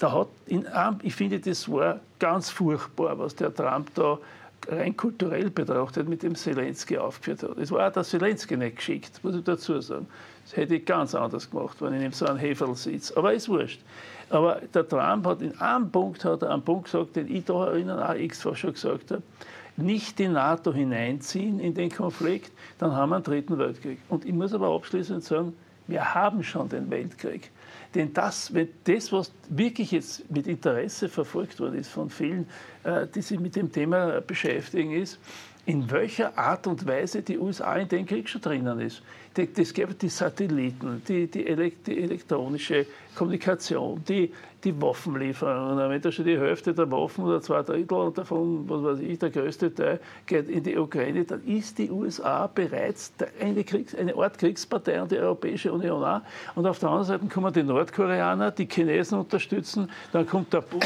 ich finde, das war ganz furchtbar, was der Trump da rein kulturell betrachtet mit dem Zelensky aufgeführt hat. Es war auch der Zelensky nicht geschickt, muss ich dazu sagen. Das hätte ich ganz anders gemacht, wenn ich in so einem Heferl sitze. Aber ist wurscht. Aber der Trump hat in einem Punkt gesagt, den ich da erinnern auch x-fach schon gesagt habe, nicht die NATO hineinziehen in den Konflikt, dann haben wir einen dritten Weltkrieg. Und ich muss aber abschließend sagen, wir haben schon den Weltkrieg. Denn das, was wirklich jetzt mit Interesse verfolgt worden ist von vielen, die sich mit dem Thema beschäftigen, ist, in welcher Art und Weise die USA in den Krieg schon drinnen ist. Das gibt die Satelliten, die elektronische Kommunikation, die Waffenlieferungen. Wenn da schon die Hälfte der Waffen oder 2/3 und davon, was weiß ich, der größte Teil geht in die Ukraine, dann ist die USA bereits eine Art Kriegspartei und die Europäische Union auch. Und auf der anderen Seite kommen die Nordkoreaner, die Chinesen unterstützen, dann kommt der Bund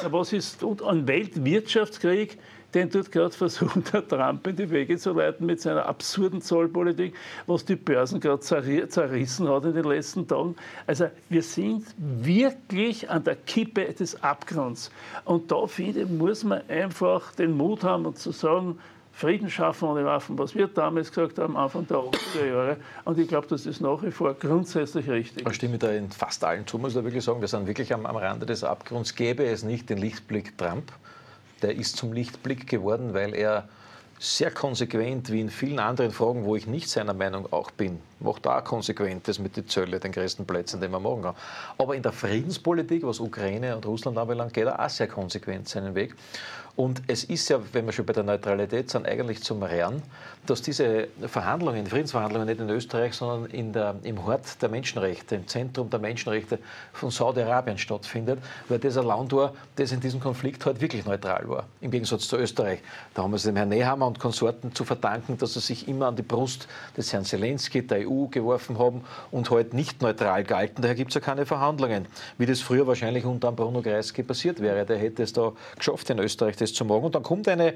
Was ist ein Weltwirtschaftskrieg, den tut gerade versucht, der Trump in die Wege zu leiten mit seiner absurden Zollpolitik, was die Börsen gerade zerrissen hat in den letzten Tagen. Also wir sind wirklich an der Kippe des Abgrunds. Und da, finde ich, muss man einfach den Mut haben und zu sagen, Frieden schaffen ohne Waffen, was wir damals gesagt haben, Anfang der 80er Jahre. Und ich glaube, das ist nach wie vor grundsätzlich richtig. Da stimme ich da in fast allen zu, muss ich da wirklich sagen. Wir sind wirklich am Rande des Abgrunds. Gäbe es nicht den Lichtblick Trump, der ist zum Lichtblick geworden, weil er sehr konsequent, wie in vielen anderen Fragen, wo ich nicht seiner Meinung auch bin, macht auch konsequent das mit den Zölle, den größten Plätzen, den man machen kann. Aber in der Friedenspolitik, was Ukraine und Russland anbelangt, geht er auch sehr konsequent seinen Weg. Und es ist ja, wenn wir schon bei der Neutralität sind, eigentlich zum Rehren, dass diese Verhandlungen, Friedensverhandlungen nicht in Österreich, sondern im Hort der Menschenrechte, im Zentrum der Menschenrechte von Saudi-Arabien stattfindet, weil das ein Land war, das in diesem Konflikt halt wirklich neutral war, im Gegensatz zu Österreich. Da haben wir es dem Herrn Nehammer und Konsorten zu verdanken, dass sie sich immer an die Brust des Herrn Zelensky, der EU, geworfen haben und halt nicht neutral galten. Daher gibt es ja keine Verhandlungen, wie das früher wahrscheinlich unter Bruno Kreisky passiert wäre. Der hätte es da geschafft, in Österreich das zu machen. Und dann kommt eine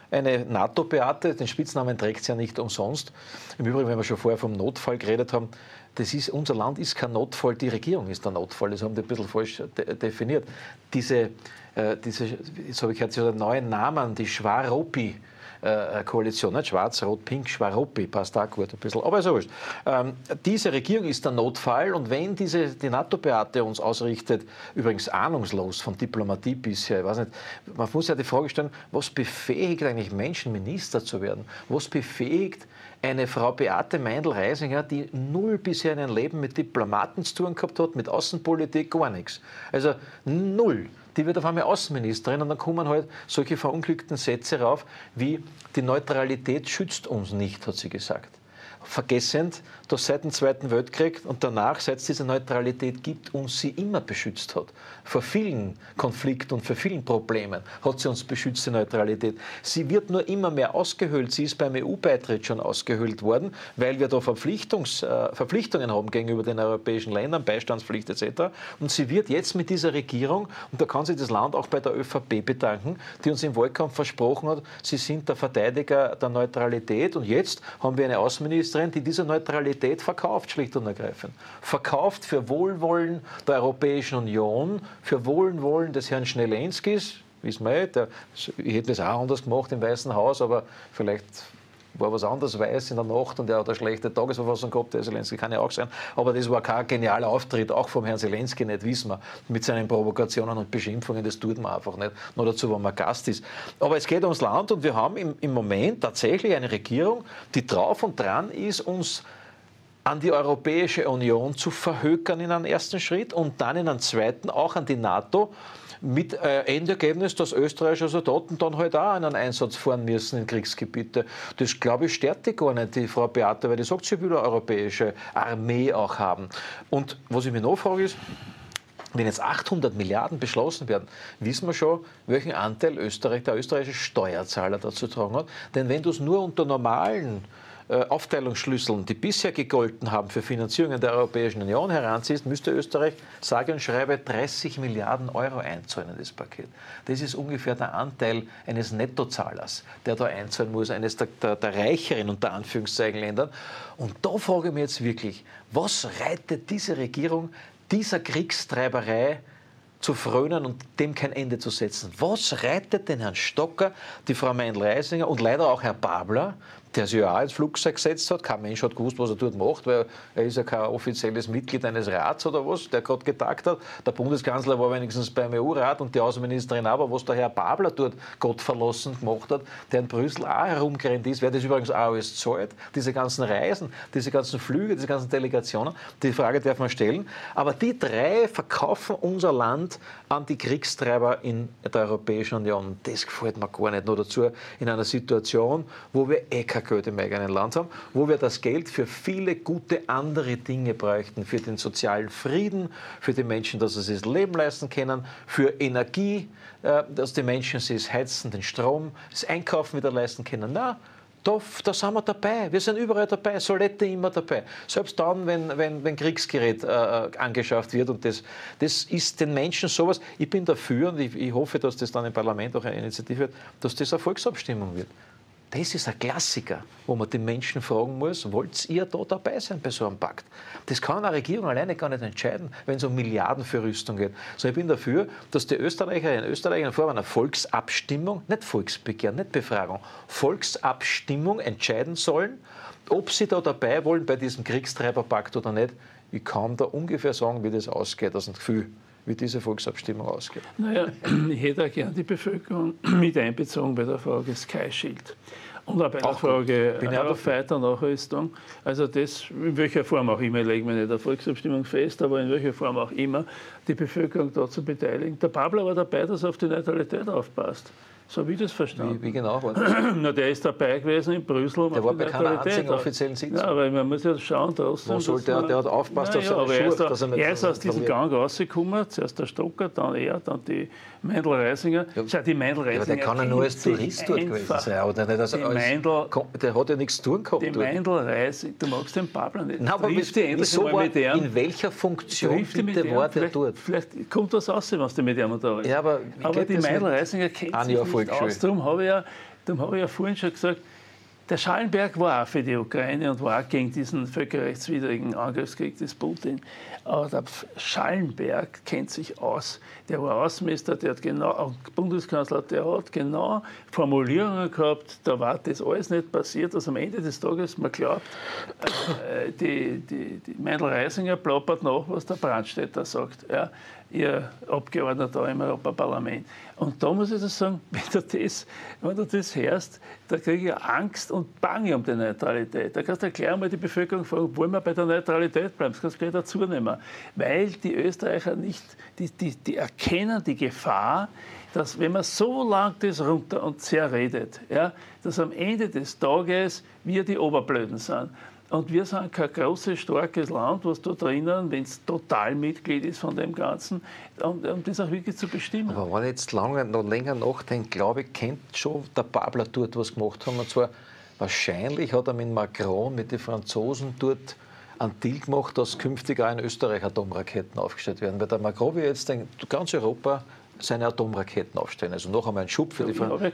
NATO-Beate, den Spitznamen trägt sie ja nicht umsonst. Im Übrigen, wenn wir schon vorher vom Notfall geredet haben, unser Land ist kein Notfall, die Regierung ist der Notfall. Das haben die ein bisschen falsch definiert. Jetzt habe ich gehört, sie hat einen neuen Namen, die Schwaropi-Koalition, nicht schwarz, rot, pink, Schwaropi, passt auch gut ein bisschen, aber so ist. Diese Regierung ist der Notfall und wenn die NATO-Beate uns ausrichtet, übrigens ahnungslos von Diplomatie bisher, ich weiß nicht, man muss ja die Frage stellen, was befähigt eigentlich Menschen, Minister zu werden? Was befähigt eine Frau Beate Meindl-Reisinger, die null bisher in ihrem Leben mit Diplomaten zu tun gehabt hat, mit Außenpolitik, gar nichts. Also null. Die wird auf einmal Außenministerin und dann kommen halt solche verunglückten Sätze rauf, wie die Neutralität schützt uns nicht, hat sie gesagt. Vergessend, dass seit dem Zweiten Weltkrieg und danach, seit es diese Neutralität gibt, uns sie immer beschützt hat. Vor vielen Konflikten und vor vielen Problemen hat sie uns beschützt, die Neutralität. Sie wird nur immer mehr ausgehöhlt. Sie ist beim EU-Beitritt schon ausgehöhlt worden, weil wir da Verpflichtungen haben gegenüber den europäischen Ländern, Beistandspflicht etc. Und sie wird jetzt mit dieser Regierung, und da kann sich das Land auch bei der ÖVP bedanken, die uns im Wahlkampf versprochen hat, sie sind der Verteidiger der Neutralität. Und jetzt haben wir eine Außenministerin, die diese Neutralität verkauft, schlicht und ergreifend. Verkauft für Wohlwollen der Europäischen Union, für Wohlwollen des Herrn Schnelenskis, wissen wir nicht, ich hätte das auch anders gemacht im Weißen Haus, aber vielleicht war was anderes weiß in der Nacht und er hat eine schlechte Tagesverfassung gehabt, der Zelensky kann ja auch sein, aber das war kein genialer Auftritt, auch vom Herrn Zelensky nicht, wissen wir, mit seinen Provokationen und Beschimpfungen, das tut man einfach nicht, nur dazu, wenn man Gast ist. Aber es geht ums Land und wir haben im Moment tatsächlich eine Regierung, die drauf und dran ist, uns an die Europäische Union zu verhökern in einem ersten Schritt und dann in einem zweiten auch an die NATO, mit Endergebnis, dass österreichische Soldaten dann halt auch einen Einsatz fahren müssen in Kriegsgebiete. Das, glaube ich, stört die gar nicht, die Frau Beate, weil die sagt, sie will eine europäische Armee auch haben. Und was ich mir noch frage ist, wenn jetzt 800 Milliarden beschlossen werden, wissen wir schon, welchen Anteil der österreichische Steuerzahler dazu tragen hat. Denn wenn du es nur unter normalen Aufteilungsschlüsseln, die bisher gegolten haben für Finanzierungen der Europäischen Union heranziehst, müsste Österreich, sage und schreibe, 30 Milliarden Euro einzahlen in das Paket. Das ist ungefähr der Anteil eines Nettozahlers, der da einzahlen muss, eines der reicheren, unter Anführungszeichen, Ländern. Und da frage ich mich jetzt wirklich, was reitet diese Regierung dieser Kriegstreiberei zu frönen und dem kein Ende zu setzen? Was reitet den Herrn Stocker, die Frau Meindl-Reisinger und leider auch Herr Babler, der sich ja auch ins Flugzeug gesetzt hat? Kein Mensch hat gewusst, was er dort macht, weil er ist ja kein offizielles Mitglied eines Rats oder was, der gerade getagt hat. Der Bundeskanzler war wenigstens beim EU-Rat und die Außenministerin auch, aber was der Herr Babler dort gottverlassen gemacht hat, der in Brüssel auch herumgerannt ist, wer das übrigens auch alles zahlt, diese ganzen Reisen, diese ganzen Flüge, diese ganzen Delegationen, die Frage darf man stellen. Aber die drei verkaufen unser Land an die Kriegstreiber in der Europäischen Union. Das gefällt mir gar nicht. Nur dazu in einer Situation, wo wir kein Geld im eigenen Land haben, wo wir das Geld für viele gute andere Dinge bräuchten, für den sozialen Frieden, für die Menschen, dass sie sich das Leben leisten können, für Energie, dass die Menschen sich das Heizen, den Strom, das Einkaufen wieder leisten können. Nein, Da sind wir dabei. Wir sind überall dabei. Solette immer dabei. Selbst dann, wenn Kriegsgerät angeschafft wird. Und das ist den Menschen sowas. Ich bin dafür und ich hoffe, dass das dann im Parlament auch eine Initiative wird, dass das eine Volksabstimmung wird. Das ist ein Klassiker, wo man die Menschen fragen muss, wollt ihr da dabei sein bei so einem Pakt? Das kann eine Regierung alleine gar nicht entscheiden, wenn es um Milliarden für Rüstung geht. So, ich bin dafür, dass die Österreicherinnen und Österreicher in Form einer Volksabstimmung, nicht Volksbegehren, nicht Befragung, Volksabstimmung entscheiden sollen, ob sie da dabei wollen bei diesem Kriegstreiberpakt oder nicht. Ich kann da ungefähr sagen, wie das ausgeht, das ist ein Gefühl, wie diese Volksabstimmung ausgeht. Naja, ich hätte auch gerne die Bevölkerung mit einbezogen bei der Frage Sky Shield. Und auch bei der Frage Eurofighter-Nachrüstung. Also das, in welcher Form auch immer, legen wir nicht eine Volksabstimmung fest, aber in welcher Form auch immer, die Bevölkerung dort zu beteiligen. Der Pablo war dabei, dass er auf die Neutralität aufpasst. So habe ich das verstanden. Wie genau war das? Na, der ist dabei gewesen in Brüssel. Um der war bei keiner einzigen offiziellen Sitzung. Ja, aber man muss ja schauen trotzdem. Wo soll der hat aufgepasst auf seine Schuhe. Er ist aus diesem Gang rausgekommen, zuerst der Stocker, dann er, dann die Meindl-Reisinger. Ja, die Meindl-Reisinger. Aber der kann ja nur als Tourist dort gewesen sein. Oder nicht der hat ja nichts zu tun gehabt. Die Meindl-Reisinger, du magst den Pablo nicht. Nein, aber in welcher Funktion bitte war der dort? Vielleicht kommt das raus, wenn du mit ihm da bist. Ja, aber die Meindl-Reisinger kennt sich nicht aus. Darum habe ich ja vorhin schon gesagt, der Schallenberg war auch für die Ukraine und war auch gegen diesen völkerrechtswidrigen Angriffskrieg des Putin. Aber der Schallenberg kennt sich aus. Der war Außenminister, der hat genau, Bundeskanzler, der hat genau Formulierungen gehabt, da war das alles nicht passiert, dass am Ende des Tages man glaubt, die Meindl-Reisinger plappert nach, was der Brandstätter sagt. Ja, ihr Abgeordneter im Europaparlament. Und da muss ich das sagen, wenn du das hörst, da kriege ich Angst und Bange um die Neutralität. Da kannst du gleich einmal die Bevölkerung fragen, wollen wir bei der Neutralität bleiben? Das kannst du gleich dazu nehmen. Weil die Österreicher nicht, die erkennen die Gefahr, dass wenn man so lang das runter und zerredet, ja, dass am Ende des Tages wir die Oberblöden sind. Und wir sind kein großes, starkes Land, was da drinnen, wenn es total Mitglied ist von dem Ganzen, um das auch wirklich zu bestimmen. Aber wenn ich jetzt noch länger nachdenke, glaube ich, kennt schon der Pablo dort was gemacht haben. Und zwar, wahrscheinlich hat er mit Macron, mit den Franzosen dort einen Deal gemacht, dass künftig auch in Österreich Atomraketen aufgestellt werden. Weil der Macron will jetzt in ganz Europa seine Atomraketen aufstellen. Also noch einmal ein Schub für die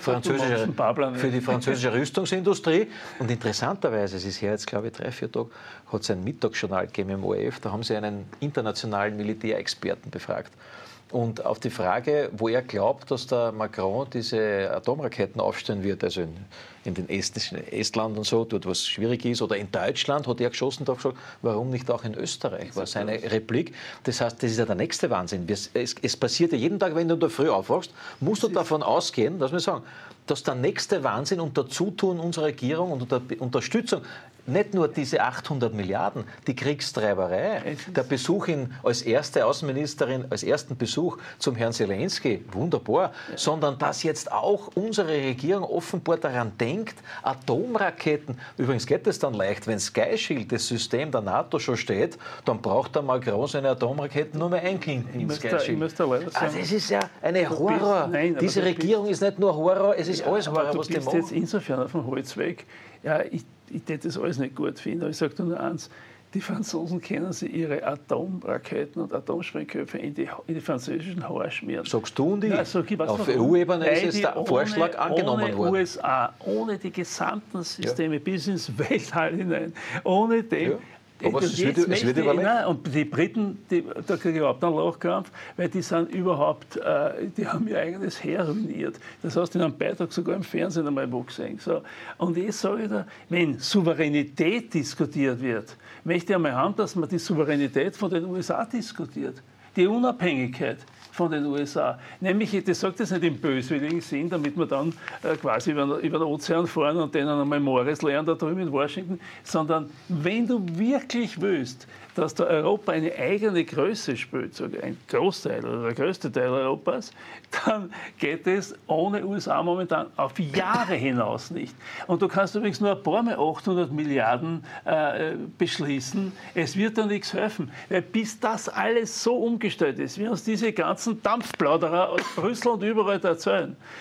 französische Rüstungsindustrie. Und interessanterweise, es ist her jetzt, glaube ich, 3-4 Tage, hat es ein Mittagsjournal gegeben im ORF, da haben sie einen internationalen Militärexperten befragt. Und auf die Frage, wo er glaubt, dass der Macron diese Atomraketen aufstellen wird, also in den Estland und so, dort was schwierig ist, oder in Deutschland, hat er geschossen, da gesagt, warum nicht auch in Österreich, war seine Replik. Das heißt, das ist ja der nächste Wahnsinn. Es passiert ja jeden Tag, wenn du in der Früh aufwachst, musst du davon ausgehen, dass wir sagen, dass der nächste Wahnsinn unter Zutun unserer Regierung und unter Unterstützung nicht nur diese 800 Milliarden, die Kriegstreiberei, der Besuch als erste Außenministerin, als ersten Besuch zum Herrn Zelensky, wunderbar, sondern dass jetzt auch unsere Regierung offenbar daran denkt, Atomraketen, übrigens geht es dann leicht, wenn Sky Shield, das System der NATO schon steht, dann braucht der Macron seine Atomraketen nur mehr einklinken in Sky Shield. Also es ist ja eine Horror. Diese Regierung ist nicht nur Horror, es ist alles Horror, was die machen. Du bist jetzt insofern auf dem Holzweg. Ja, ich hätte das alles nicht gut finden, aber ich sage nur eins, die Franzosen können sie ihre Atomraketen und Atomsprengköpfe in die französischen Haare schmieren. Sagst du die? Auf EU-Ebene ist jetzt der Vorschlag angenommen worden. Ohne USA, ohne die gesamten Systeme bis ins Weltall hinein, ohne dem... Ja. Aber es wird überlegt. Und die Briten, da kriege ich überhaupt einen Lachkampf, weil die sind überhaupt, die haben ihr eigenes Heer ruiniert. Das hast du in einem Beitrag sogar im Fernsehen einmal gesehen. So. Und ich sage da, wenn Souveränität diskutiert wird, möchte ich einmal haben, dass man die Souveränität von den USA diskutiert. Die Unabhängigkeit von den USA. Nämlich, ich sage das nicht im böswilligen Sinn, damit wir dann quasi über den Ozean fahren und denen einmal Morris lernen da drüben in Washington, sondern wenn du wirklich willst, dass da Europa eine eigene Größe spielt, sogar ein Großteil oder der größte Teil Europas, dann geht es ohne USA momentan auf Jahre hinaus nicht. Und du kannst übrigens nur ein paar Mal 800 Milliarden beschließen. Es wird da nichts helfen. Weil bis das alles so umgestellt ist, wie uns diese ganzen Dampfplauderer aus Brüssel und überall erzählen,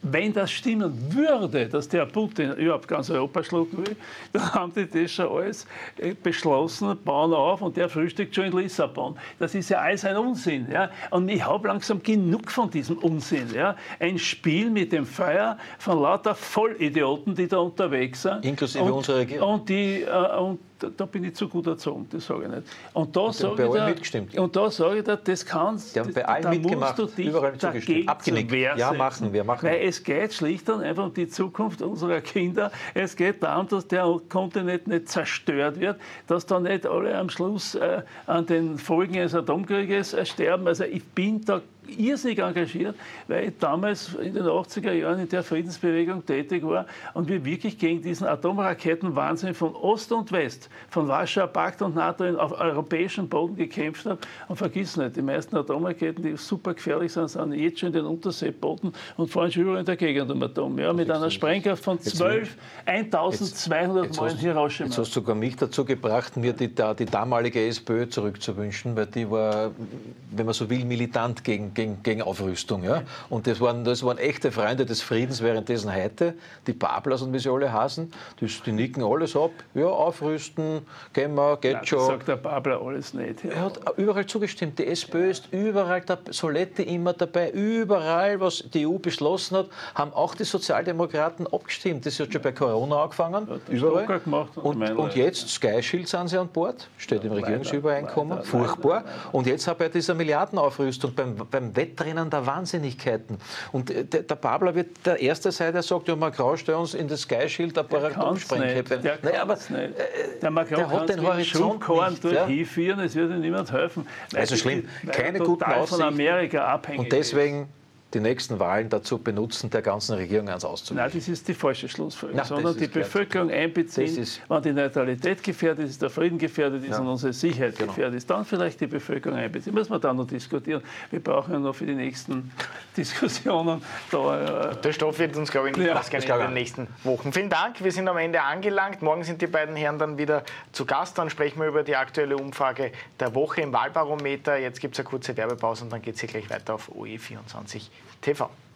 wenn das stimmen würde, dass der Putin überhaupt ganz Europa schlucken will, dann haben die das schon alles beschlossen, bauen auf und der frühstückt schon in Lissabon. Das ist ja alles ein Unsinn. Ja? Und ich habe langsam genug von diesem Unsinn. Ja? Ein Spiel mit dem Feuer von lauter Vollidioten, die da unterwegs sind. Inklusive unserer Regierung. Und da bin ich zu gut erzogen, das sage ich nicht. Und da sage ich dir, das kannst die haben bei allen mitgemacht, überall zugestimmt. Abgenickt. Ja, machen wir. Weil es geht schlicht und einfach um die Zukunft unserer Kinder. Es geht darum, dass der Kontinent nicht zerstört wird, dass da nicht alle am Schluss an den Folgen eines Atomkrieges sterben. Also ich bin da irrsinnig engagiert, weil ich damals in den 80er Jahren in der Friedensbewegung tätig war und wir wirklich gegen diesen Atomraketenwahnsinn von Ost und West, von Warschauer Pakt und NATO auf europäischem Boden gekämpft habe. Und vergiss nicht, die meisten Atomraketen, die super gefährlich sind, sind jetzt schon in den Unterseeboden und fahren schon überall in der Gegend um Atom. Ja, mit einer Sprengkraft von 1200 Mal in Hiroshima. Jetzt hast du sogar mich dazu gebracht, mir die damalige SPÖ zurückzuwünschen, weil die war, wenn man so will, militant gegen Aufrüstung. Ja? Und das waren echte Freunde des Friedens, währenddessen heute, die Bablers und wie sie alle heißen, die nicken alles ab. Ja, aufrüsten, gehen wir, geht schon. Das sagt der Babler alles nicht. Er hat überall zugestimmt. Die SPÖ ist überall, Soletti immer dabei, überall, was die EU beschlossen hat, haben auch die Sozialdemokraten abgestimmt. Das hat schon bei Corona angefangen. Überall. Und jetzt, Sky Shield sind sie an Bord, steht im Regierungsübereinkommen, furchtbar. Und jetzt auch bei dieser Milliardenaufrüstung, beim Wettrennen der Wahnsinnigkeiten. Und der Babler wird der Erste sein, der sagt, ja, Macron, stell uns in das Sky Shield ein paar Atomsprengköpfe. Der Macron hat den Horizont nicht. Hinführen, es wird ihm niemand helfen. Also schlimm, keine guten Aussichten. Von Amerika abhängig. Und deswegen die nächsten Wahlen dazu benutzen, der ganzen Regierung eins auszuwischen. Nein, das ist die falsche Schlussfolgerung, sondern die Bevölkerung einbeziehen, wenn die Neutralität gefährdet ist, der Frieden gefährdet ist und unsere Sicherheit gefährdet ist, dann vielleicht die Bevölkerung einbeziehen. Müssen wir dann noch diskutieren. Wir brauchen ja noch für die nächsten Diskussionen da. Der Stoff wird uns, glaube ich, nicht ausgehen in den nächsten Wochen. Vielen Dank, wir sind am Ende angelangt. Morgen sind die beiden Herren dann wieder zu Gast. Dann sprechen wir über die aktuelle Umfrage der Woche im Wahlbarometer. Jetzt gibt es eine kurze Werbepause und dann geht es hier gleich weiter auf OE24 TV.